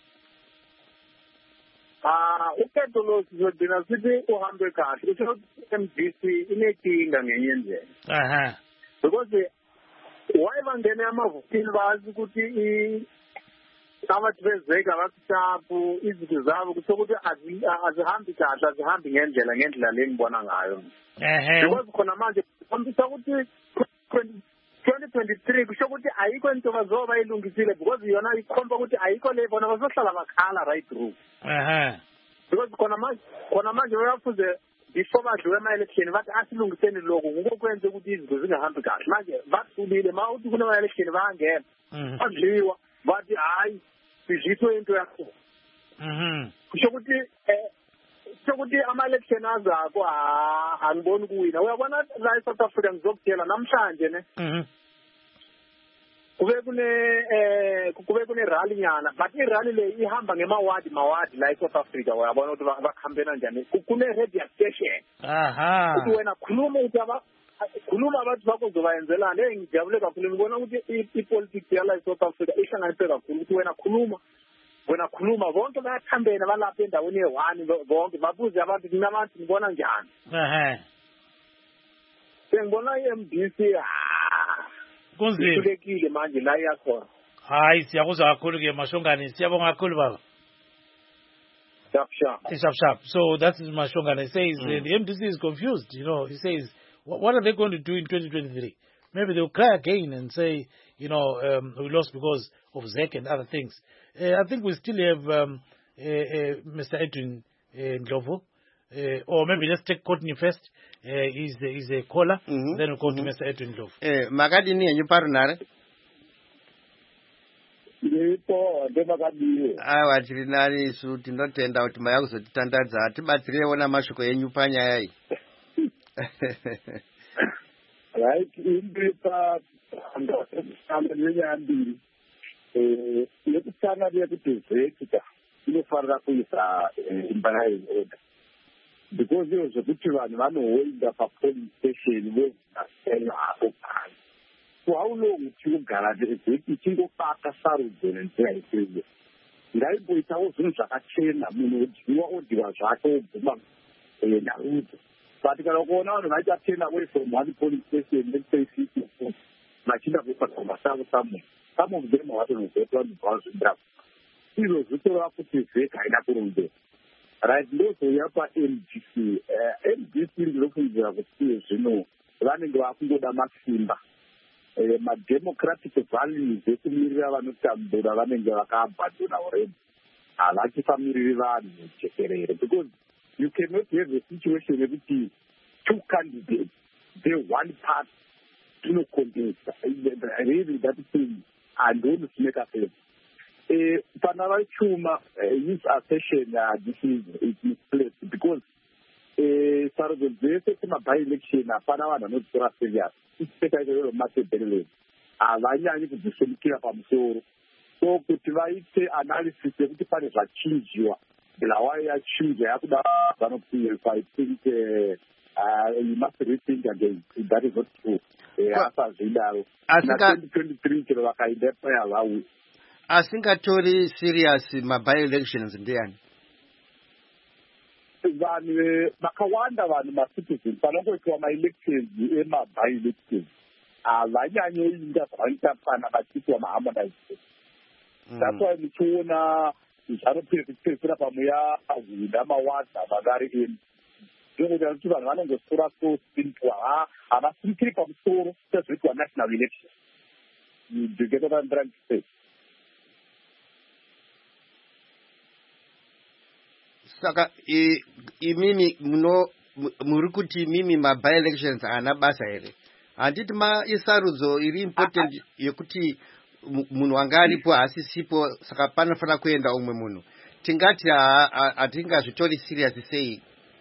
Speaker 7: Ukhetho lolu sizodina sithi uhambe kahle. Ukuthi MDC inenkinga ngenye indlela. Because why bangene amavotini bazi ukuthi abathi bezeka abasitapu izinto zabo kusho ukuthi azihambi kahle, azihambi ngendlela lengibona ngayo. Because khona manje kuhambisa ukuthi 2023 kusho ukuthi ayikho into bazoba ilungisile, because yona ikhomba ukuthi ayikho le bona bazohlala bakhala right through. Because khona manje bayafuze before badlule ama-election bathi asilungiseni lokhu ngokwenza ukuthi izinto zingahambi kahle. Manje bathulile ma uthi kunama-election bayangena badliwa bathi hayi sizithwe into yakho. Kusho ukuthi ama-election azako angiboni kuwina. Uyabona la eSouth Africa ngizokutshela namhlanje ne kube kune rally nyana, but irally le ihamba ngemawadi la eSouth Africa. Uyabona ukuthi bakhambena njani, kune radio station. Ukuthi wena khuluma abantu bakho uzobayenzelana. Ngijabule kakhulu ngibona ukuthi ipolitics yala eSouth Africa ihlanganise kakhulu ukuthi wena khuluma bonke bayathambena balapha endaweni ye-1 bonke babuze abantu kunabantu ngibona njani. Sengibona i-MDC kunzima manje la yakhona.
Speaker 1: Hayi siyakuzwa kakhulu ke Mashongane, siyabonga kakhulu baba. Sharp. So that is Mashongane. He says the MDC is confused. He says, what are they going to do in 2023? Maybe they'll cry again and say, we lost because of ZEC and other things. I think we still have Mr. Edwin Ndlovu. Or maybe let's take Courtney first. He's a caller. Then we'll go to Mr. Edwin Ndlovu.
Speaker 2: Makadini and you partner. Awa chirinari su tinotenda kuti maya kuzotitandadza atibatsireona mashoko enyu panyaya iyi.
Speaker 5: Right, imbepa ndiyambiri yekutanga yekuti zvekuita inofanira kuisa imbara yeorder, because zvekuti vanhu vanohoinda papolice station veasena hapo pano. So how long tinogara zvekuti chingobata sarudzo nenzira iseyo? Ngaimboitawo zvinhu zvakachena, munhu odyiwa zvake oguma nharudzo. But kana kuona vanhu vaita turn away from one police station, let's say 54, vachinda kupa masango somewhere. Some of them are going to get on the bus and drop. Izvo zvitoreva kuti ZEC haina kurongeka. right, ndozoyapa MDC. MDC ndinofungira kuti zvino vanenge vakungoda masimba. Ma-democratic values ekumirira vanotambura vanenge vakaabhadhona already. Havachifamiriri vanhu jekerere. Because you cannot have a situation wekuti two candidates, they one part, contest. Really, that thing, and don't make a sense. Panama Chuma, his assertion, this is misplaced because far as the by-election, Panama are not so serious. It's better to matter better. I need to be so to try analysis, the parties are choose you. The way I choose, I think you must rethink again. That is not true.
Speaker 2: Asingatori serious by-elections ndiani
Speaker 5: vanhu vakawanda vanhu macitizens panongoitwa ma-elections by-elections havanyanyoinda zvavaita pana vachiitwa ma-harmonization. That's why muchiona zvanopedzisira pamuya hwina mawadza magari eni ndinokuita kuti vanhu vanongosora so simple havasimukiri pamusoro sezvinoitwa national election. Do you get what I'm trying to say?
Speaker 2: Saka imimi muri kuti imimi ma-by-elections haana basa here. Handiti isarudzo iri important yekuti munhu anga aripo hasisipo saka panofanira kuenda umwe munhu. Tingati hatingazvitori serious sei?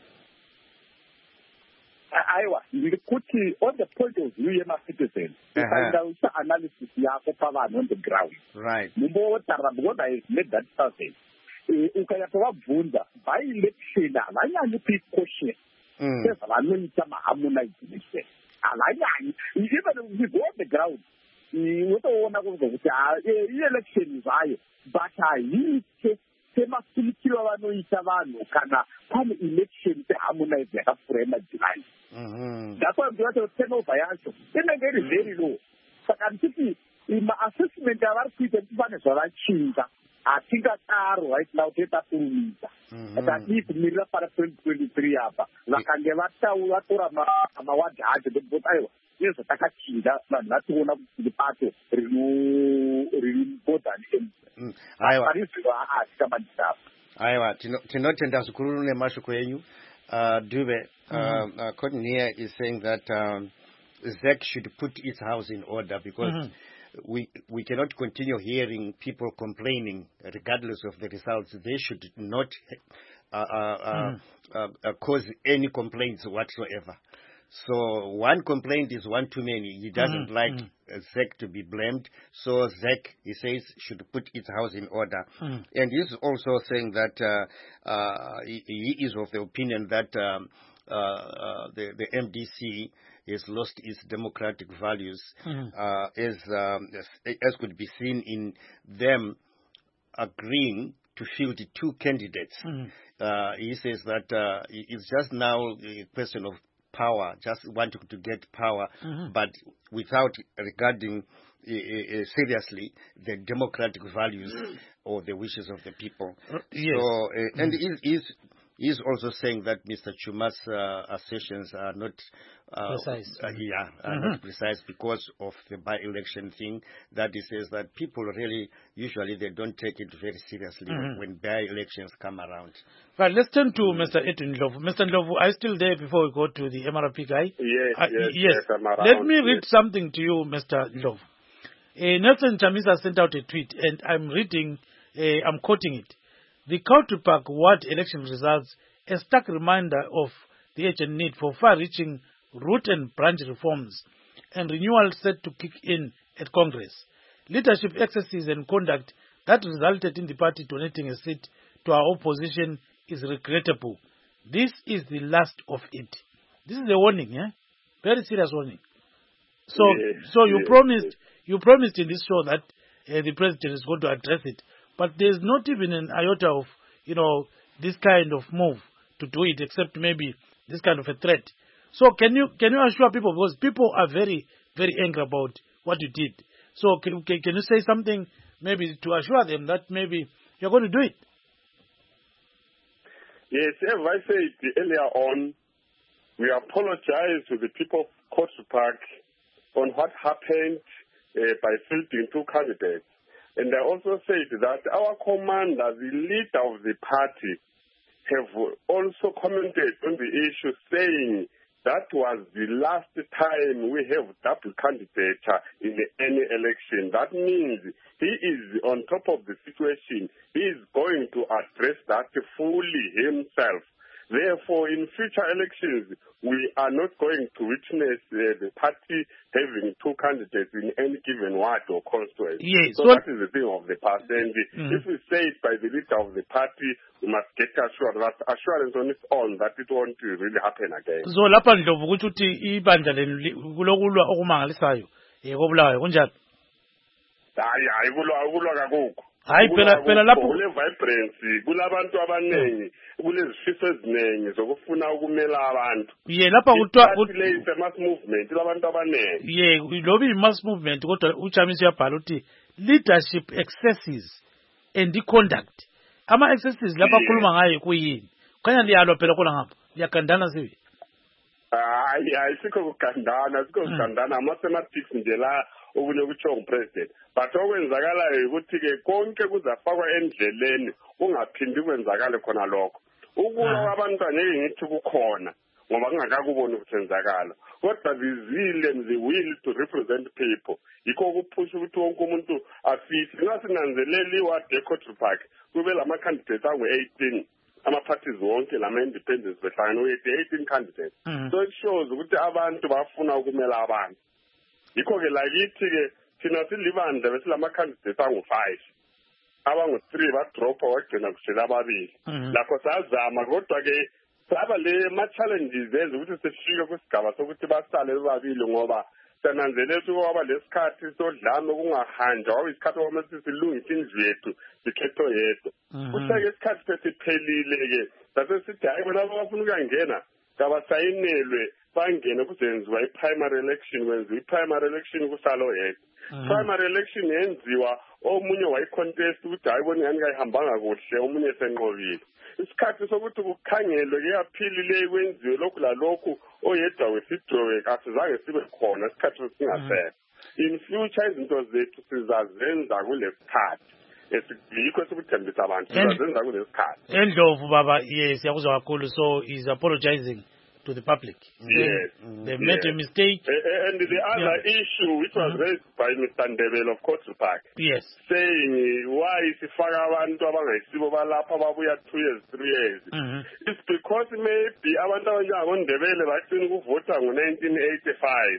Speaker 5: Aiwa, ndiri kuti on the point of view yema-citizen, ukaita analysis yako pavanhu on the ground.
Speaker 2: Right.
Speaker 5: Mumbotarira because I made that survey. Ukanyatsa vabvunza by-election havanyanyi kuikoshe sezvavanoita ma-harmonization. Havanyanyi. Even we go on the ground, unotoona kuti i-election zvayo but hayiite semasumikiro avanoita vanhu kana pane election seharmonize yakapfuura yemajuly. That's why ndivati turnover yacho inenge iri very low. Saka ndichiti ma-assessment avari kuita kuti pane zvavachinja hatingadaro right now tetakurumidza tati kumirira para 2023 apa vakange vatora mawadhi acho ndoboti aiwa ine zvatakachinja vanhu vationa kuti pato riri bodhani arizivaatikamanisapo.
Speaker 2: Aiwa, tinotenda zvikuru nemashoko enyu. Dube, Cotton here is saying that ZEC should put its house in order because we cannot continue hearing people complaining regardless of the results. They should not cause any complaints whatsoever. So one complaint is one too many. He doesn't like ZEC to be blamed. So ZEC, he says, should put its house in order. And he's also saying that he is of the opinion that the MDC has lost its democratic values, as could be seen in them agreeing to field two candidates. He says that it's just now a question of power, just wanting to get power, but without regarding seriously the democratic values or the wishes of the people.
Speaker 1: Yes.
Speaker 2: So, and he's also saying that Mr. Chuma's assertions are not
Speaker 1: precise.
Speaker 2: Not precise because of the by-election thing. That he says that people really, usually they don't take it very seriously when by-elections come around.
Speaker 1: Right, let's turn to Mr. Edwin Ndlovu. Mr. Ndlovu, are you still there before we go to the MRP guy?
Speaker 3: Yes, I'm around.
Speaker 1: Let me read something to you, Mr. Ndlovu. Nelson Chamisa sent out a tweet, and I'm quoting it. The Country Park ward election results a stark reminder of the urgent need for far-reaching root and branch reforms and renewal set to kick in at Congress. Leadership excesses and conduct that resulted in the party donating a seat to our opposition is regrettable. This is the last of it. This is a warning, very serious warning. So you promised in this show that the president is going to address it. But there's not even an iota of, this kind of move to do it, except maybe this kind of a threat. So can you assure people, because people are very, very angry about what you did. So can you say something maybe to assure them that maybe you're going to do it?
Speaker 3: Yes, as I said earlier on, we apologize to the people of Coastal Park on what happened by fielding 2 candidates. And I also said that our commander, the leader of the party, have also commented on the issue, saying that was the last time we have double candidature in any election. That means he is on top of the situation. He is going to address that fully himself. Therefore, in future elections, we are not going to witness the party having 2 candidates in any given ward or constituency.
Speaker 1: Yes.
Speaker 3: So that is the thing of the past. And if we say it by the leader of the party, we must get assurance on its own that it won't really happen again.
Speaker 1: So lapha Ndlovu ukuthi ibandla lenu kulokulwa okumangalisayo kobulawayo kunjani?
Speaker 3: Hayi kulwa kakukho.
Speaker 1: Hayi phela lapho
Speaker 3: kule vibrance kulabantu abanengi kulezifiso eziningi zokufuna ukumela abantu.
Speaker 1: Ye lapha kuthiwa
Speaker 3: le mass movement labantu abanengi.
Speaker 1: Ye lobi mass movement kodwa uJamisi uyabhala uthi leadership excesses and conduct. Ama excesses lapha khuluma ngayo kuyini? Khanya liyalwa phela khona ngapha. Liyagandana sibi.
Speaker 3: Hayi sikho kugandana mathematics nje la okunye kutsho ngupresident. But okwenzakalayo ukuthi ke konke kuzafakwa endleleni ungaphindi kwenzakale khona lokho. Ukulwa abantu angeke ngithi kukhona ngoba kungakakubona ukuthenzakala. Kodwa bizile and the will to represent people. Yikho kuphusha ukuthi wonke umuntu afise. Ngasinanzeleli wa Coastal Park kube lama candidates angu-18. Ama-parties wonke lama-independents behlangana u-18 candidates. So it shows ukuthi abantu bafuna ukumela abantu. Yikho-ke lakithi-ke thina silibandla besilama-candidates angu-5. Abangu-3 badropha wagcina kushela ababili. Lakho sazama kodwa-ke saba le ma-challenges enza ukuthi sifike kwisigaba sokuthi basale bebabili ngoba sananzelela ukuthi kwaba lesikhathi sodlame kungahanjwa kwaba isikhathi okumele silungise indlu yethu sikhetho yedwa. Kuhleke isikhathi sesiphelile-ke sasesithi hayi bona abafuna ukuyangena kabasayinelwe bangene kuzenziwa i-primary election kwenziwa i-primary election kusalo yedwa. Primary election yenziwa omunye wayicontest ukuthi hayi bona ngani kayihambanga kuhle omunye senqobile. Isikhathi sokuthi kukhangelwe kuyaphilile kwenziwe lokhu lalokhu oyedwa withdraw asizange sibe khona isikhathi singasekho. In future izinto zethu sizazenza kulesikhathi esikho esikuthembisa abantu sizazenza kulesikhathi.
Speaker 1: Endlovu baba yes yakuzwa kakhulu so is apologizing to the public.
Speaker 3: Yes.
Speaker 1: They made a mistake.
Speaker 3: And the other issue which was raised by Mr. Ndebele of Coastal Park.
Speaker 1: Yes.
Speaker 3: Saying why sifaka abantu abangayisibo balapha babuya 2 years 3 years. It's because maybe abantu abanjengabo Ndebele bacina ukuvota ngo-1985.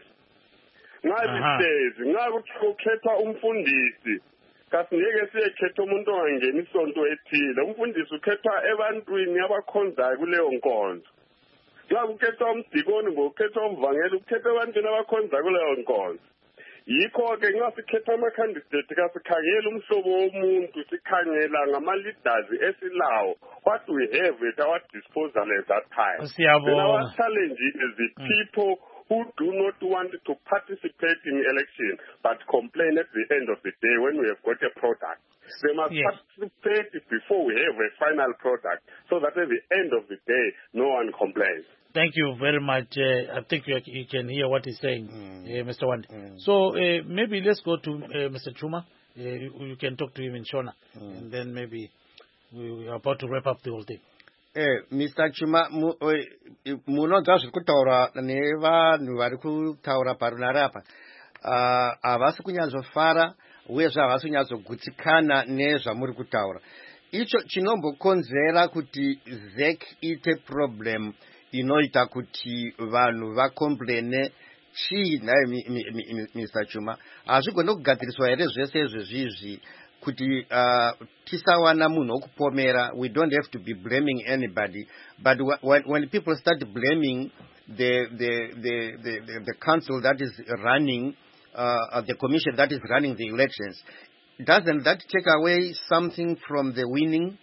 Speaker 3: Ngabisezi ngakukhethwa umfundisi kasingeke siyekhetha umuntu ongangena isonto ethile. Umfundisi ukhethwa ebantwini abakhonzayo kuleyo nkonzo. Xa kukhethwa umdikoni ngokukhethwa umvangeli ukhethwa ebantwini abakhonza kuleyo nkonzo. Yikho-ke nxa sikhetha ama-candidate kasikhangela umhlobo womuntu sikhangela ngama-leaders esilawo what we have at our disposal at that time. Then our challenge is the people who do not want to participate in election but complain at the end of the day when we have got a product. They must participate before we have a final product so that at the end of the day no one complains.
Speaker 1: Thank you very much. I think you can hear what he's saying, Mr. Wande. So maybe let's go to Mr. Chuma. You can talk to him in Shona. And then maybe we are about to wrap up the whole thing.
Speaker 2: Mr. Chuma, munodza zviri kutaura nevanhu vari kutaura parunarapa havasi kunyanzofara uyezve havasi kunyanzogutsikana nezvamuri kutaura. Icho chinombokonzera kuti ZEC ite problem inoita kuti vanhu vacomplaine chii naye Mr. Chuma hazvigone kugadziriswa here zvese izvezvizvi kuti tisawana munhu wokupomera. We don't have to be blaming anybody, but when people start blaming the council that is running the commission that is running the elections, doesn't that take away something from the winning?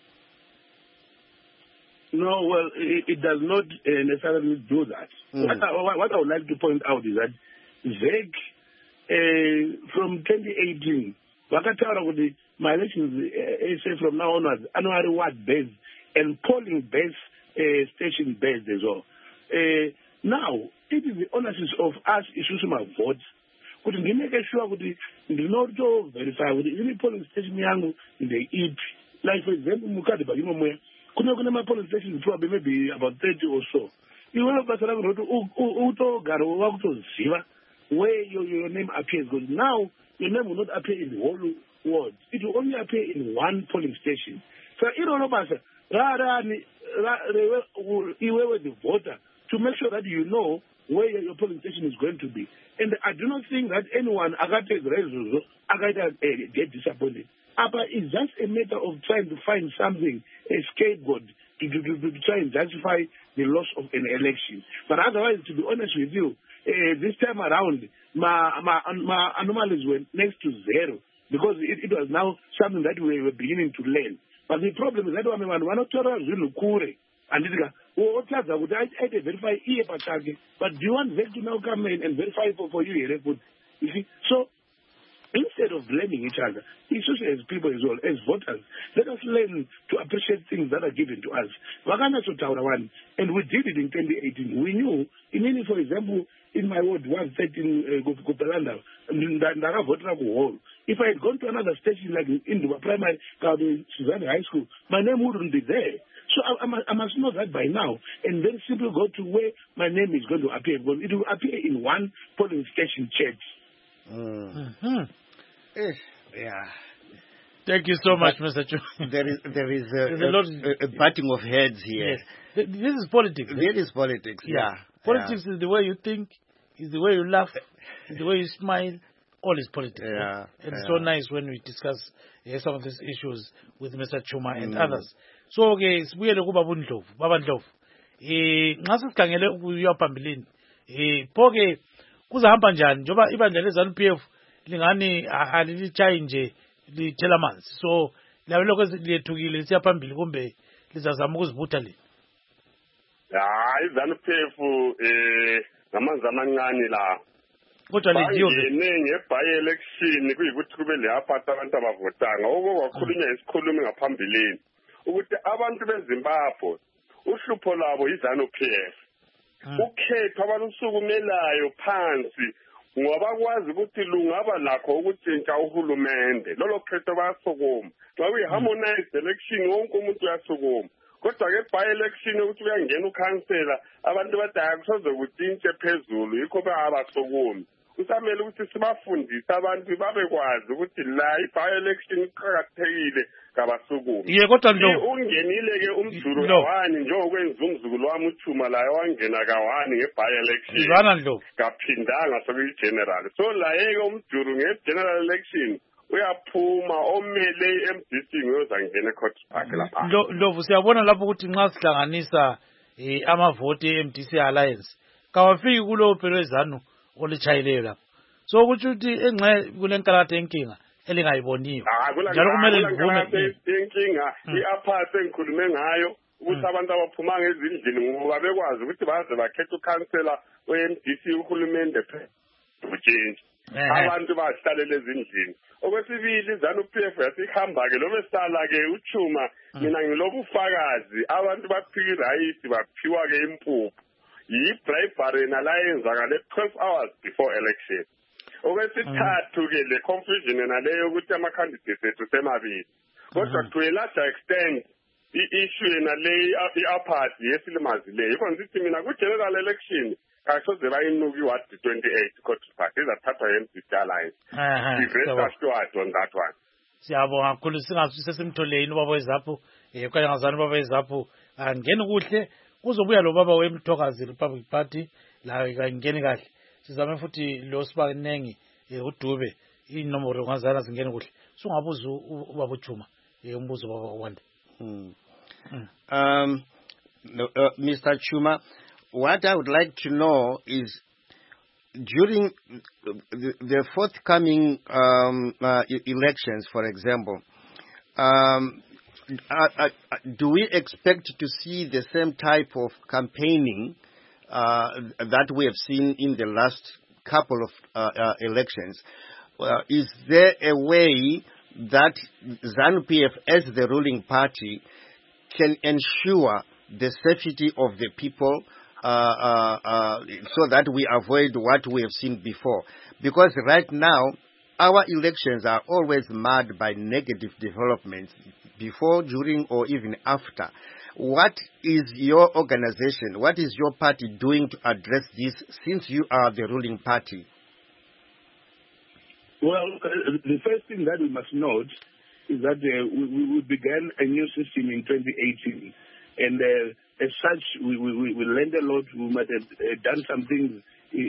Speaker 4: No, well, it does not necessarily do that. What I would like to point out is that ZEC from 2018 vakataura kuti my elections say from now onwards annual reward based and polling based station based as well. Now, it is the onus of us Isusuma votes. Could you make sure that the not verify with the polling station young in the EP? Like, for example, Mukadi Bagimwe, could not my polling station probably maybe about 30 or so. You want to pass around to Uto Garo, where your name appears, because now your name will not appear in the whole world. It will only appear in one polling station. So, you don't know, with the voter to make sure that you know where your polling station is going to be. And I do not think that anyone get disappointed. It's just a matter of trying to find something, a scapegoat, to try and justify the loss of an election. But otherwise, to be honest with you, this time around, my anomalies were next to zero, because it was now something that we were beginning to learn. But the problem is that we're not sure and I verify here, but do you want them to now come in and verify for you here? You see, so instead of blaming each other, as people as well, as voters, let us learn to appreciate things that are given to us. And we did it in 2018. We knew, for example, in my ward, 113 Gupalanda, if I had gone to another station like in the primary, Suzanne High School, my name wouldn't be there. So I must know that by now, and then simply go to where my name is going to appear. Because it will appear in one polling station church.
Speaker 2: Yeah.
Speaker 1: Thank you so much, Mr. Chu.
Speaker 2: There is a butting of heads here.
Speaker 1: Yes. This is politics.
Speaker 2: It is politics, yeah.
Speaker 1: Politics is the way you think, is the way you laugh, is the way you smile. All is politics.
Speaker 2: Yeah.
Speaker 1: It's so nice when we discuss some of these issues with Mr. Chuma and others. So ke sibuyele kuba Ndlovu, Baba Ndlovu. Nxa sikhangele ukuya phambili, phoke kuzahamba njani njoba ibandla leZANU-PF lingani alilichayi nje lithela amanzi. So labe lokho liyethukile lisiya phambili kumbe lizazama ukuzivutha le.
Speaker 3: iZANU-PF ngamanzi amancane la.
Speaker 1: Kodwa lenziwe
Speaker 3: nge-by-election kuyikuthi kube leyaphatha abantu abavotanga okwakhulunywa isikhulumi ngaphambilini ukuthi abantu beZimbabwe uhlupho labo iZANU-PF ukhetho abalusukumelayo phansi ngoba kwazi ukuthi lungaba lakho ukutshintsha uhulumende lolo khetho bayasukuma xa kuyi-harmonized election wonke umuntu uyasukuma kodwa ke by-election ukuthi uyangena ukhansela abantu bathi akusoze kutshintshe phezulu yikho abasukumi kusamele ukuthi sibafundise abantu babekwazi ukuthi la i-by-election iqakathekile kabasukumi.
Speaker 1: Ye kodwa Ndlovu
Speaker 3: ungenile ke umjulu kawani njengokwenza umzukulu wami uChuma laye wangena kawani nge-by-election.
Speaker 1: Izwana Ndlovu
Speaker 3: Kaphindanga sokuyi-general. So laye ke umjulu nge-general election uyaphuma omele i-MDC ngiyozangena eCourt Park lapha.
Speaker 1: Ndlovu siyabona lapho ukuthi nxa sihlanganisa amavoti e-MDC Alliance kawafiki kulo phela weZANU olichayileyo lapho. So ukuthi engxe kulenkalatha enkinga elingayiboniyo. Njalo kumele livume
Speaker 3: inkinga iaphathe engikhulume ngayo ukuthi abantu abaphuma ngezindlini ngoba bekwazi ukuthi baze bakhetha ukhansela we-MDC uhulumende phela utshintshe. Abantu bahlalela ezindlini. Okwesibili iZANU-PF yasihamba-ke lo besala-ke uChuma mina ngilobu ufakazi abantu baphiwa irayithi baphiwa-ke impuphu yi-bribery nalayenza-kale 12 hours before election. Okwesithathu-ke le confusion naleyo ukuthi ama-candidates ethu semabili kodwa to a larger extent i-issue naleyi i-apathy yesilimazileyo yikho ngithi mina ku-general election kasoze bayinuka iward 28 Court Park izathathwa yi-MDC Alliance. Rest assured on that one.
Speaker 1: Siyabonga kakhulu singasise simtholeni ubaba weZAPU kanye ngazani ubaba weZAPU angene kuhle kuzobuya lo baba weMthokazi Republic Party la kangene kahle sizame futhi lo sibanengi uDube inombolo ngazana zingene kuhle sungabuza ubaba uChuma umbuzo wande.
Speaker 2: Mr. Chuma, what I would like to know is during the forthcoming elections, for example, do we expect to see the same type of campaigning that we have seen in the last couple of elections? Is there a way that ZANU-PF as the ruling party can ensure the safety of the people, so that we avoid what we have seen before. Because right now, our elections are always marred by negative developments before, during, or even after. What is your organization, what is your party doing to address this, since you are the ruling party?
Speaker 4: Well, the first thing that we must note is that we began a new system in 2018. And as such, we learned a lot. We might have done some things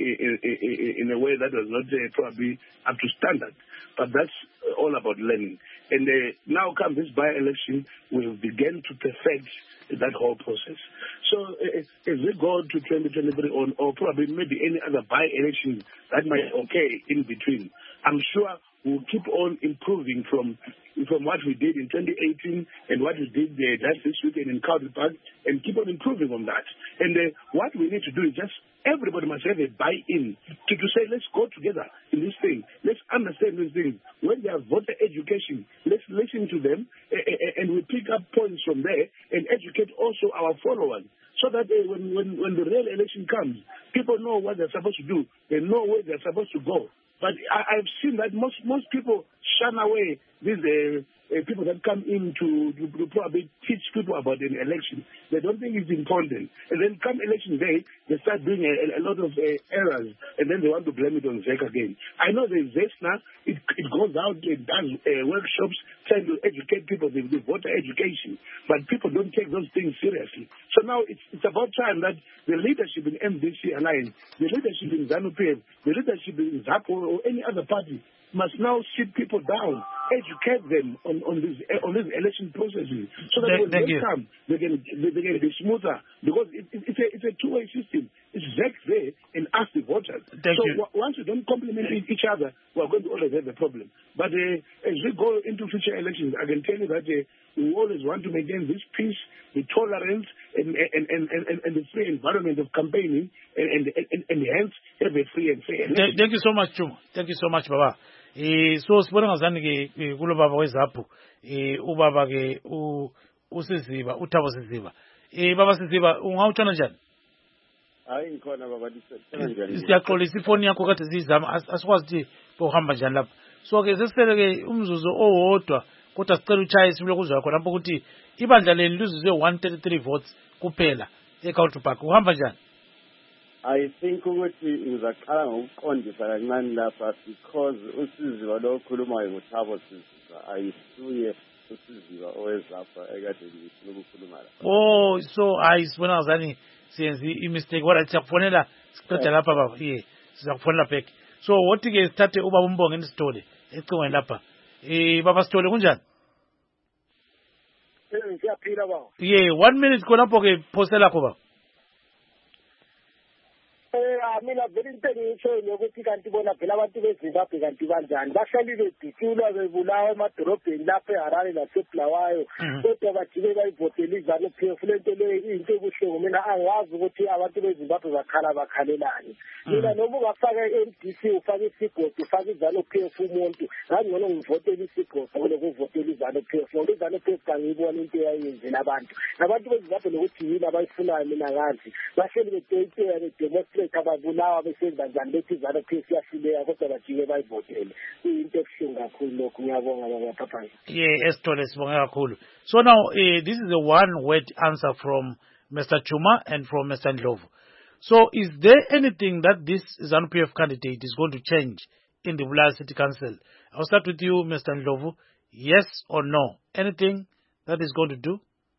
Speaker 4: in a way that was not probably up to standard. But that's all about learning. And now comes this by-election, we began to perfect that whole process. So as we go to 2023 on, or probably maybe any other by-election that might occur in between, I'm sure we'll keep on improving from what we did in 2018 and what we did last this weekend in Country Park, and keep on improving on that. And what we need to do is just everybody must have a buy-in to say, let's go together in this thing. Let's understand these things. When they have voter education, let's listen to them, and we pick up points from there and educate also our followers. So that when the real election comes, people know what they're supposed to do. They know where they're supposed to go. But I've seen that most people shun away these people that come in to probably teach people about an election. They don't think it's important. And then come election day, they start doing a lot of errors, and then they want to blame it on ZEC again. I know there's ZESNA. It goes out and does workshops trying to educate people, the voter education. But people don't take those things seriously. So now it's about time that the leadership in MDC Alliance, the leadership in ZANU-PF, the leadership in ZAPO or any other party must now sit people down, educate them on these election processes, so that when they come, they can be smoother. Because it's a two-way system. It's ZEC there and us the voters. Once we don't complement each other, we're going to always have a problem. But as we go into future elections, I can tell you that we always want to maintain this peace, the tolerance, and the free environment of campaigning, and hence have a free and fair election.
Speaker 1: Thank you so much, Chuma. Thank you so much, Baba. So sibona ngazani ke kulo baba wezaphu ubaba ke uSiziba uThabo Siziba baba Siziba ungawutshona njani?
Speaker 5: Hayi ngikhona baba lisithena njani?
Speaker 1: Siyaxolisa ifoni yakho kade sizama asikwazi ukuthi bohamba njani lapha. So ke sesele ke umzuzu owodwa kodwa sicela uchaye simlo kuzwa khona lapho ukuthi ibandla leni lizuze 133 votes kuphela eCountry Park. Uhamba njani?
Speaker 5: I think ukuthi ngizaqala ngokuqondisa kancane lapha, because uSiziba lo okhulumayo ngoThabo Siziba ayisuye uSiziba owezapha ekade ngifuna ukukhuluma lapha.
Speaker 1: Oh, so ayisibona ngazani siyenza imistake. Wala siyakufonela siqeda lapha baba. Sizakufonela back. So wothi ke sithathe ubaba umbonge nisithole ecingweni lapha. Baba Sithole kunjani?
Speaker 7: Ngiyaphila baba.
Speaker 1: 1 minute khonapho ke phosela kho baba.
Speaker 7: Mina vele into engiyisho yokuthi kanti bona phela abantu beZimbabwe kanti kanjani bahlali bedutshulwa bebulawa emadorobheni lapha eHarare laseBulawayo, kodwa bajike bayivotela iZANU-PF. Lento leyo into ebuhlungu. Mina angazi ukuthi abantu beZimbabwe bakhalelani. Mina noma ungafaka e-MDC ufake isigodi ufake iZANU-PF umuntu ngangcono ngivotela isigodi kunokuvotela iZANU-PF, ngoba iZANU-PF kangiyibona into eyayenzela abantu beZimbabwe nokuthi yini abayifunayo. Mina ngazi bahleli bedeteya bedemonstrate ababulawa besenza njani bethi ZANU-PF yasileya kodwa bajike bayivotele. Into ebuhlungu kakhulu lokhu. Ngiyabonga baba Papa.
Speaker 1: Esithole sibonga kakhulu. So now this is a one-word answer from Mr. Chuma and from Mr. Ndlovu. So is there anything that this ZANU-PF candidate is going to change in the Bulawayo City Council? I'll start with you, Mr. Ndlovu. Yes or no? Anything that is going to do?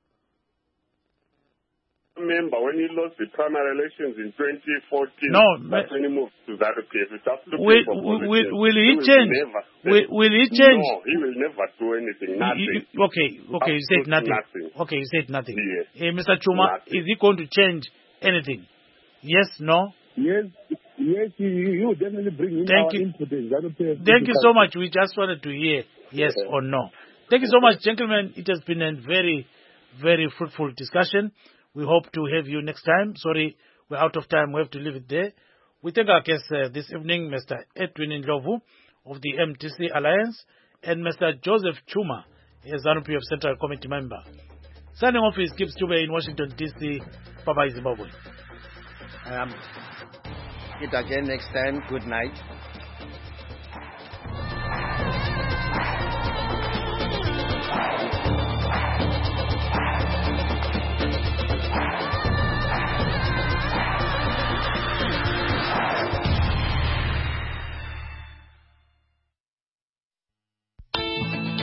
Speaker 3: Remember when he lost the primary elections in 2014?
Speaker 1: No,
Speaker 3: that's when he moved to ZANU-PF.
Speaker 1: Will he change? Will he change?
Speaker 3: No, he will never do anything. Nothing.
Speaker 1: Okay, you said nothing. Okay, you said nothing.
Speaker 3: Yes.
Speaker 1: Mr. Chuma, is he going to change anything? Yes, no?
Speaker 4: Yes, he will definitely bring in our input in ZANU-PF.
Speaker 1: Thank you so much. We just wanted to hear yes or no. Thank you so much, gentlemen. It has been a very, very fruitful discussion. We hope to have you next time. Sorry, we're out of time. We have to leave it there. We thank our guests this evening, Mr. Edwin Ndlovu of the MDC Alliance and Mr. Joseph Chuma, a ZANU-PF Central Committee member. Signing off is Gibbs Tube in Washington, D.C. Bye-bye, Zimbabwe.
Speaker 2: It again next time. Good night.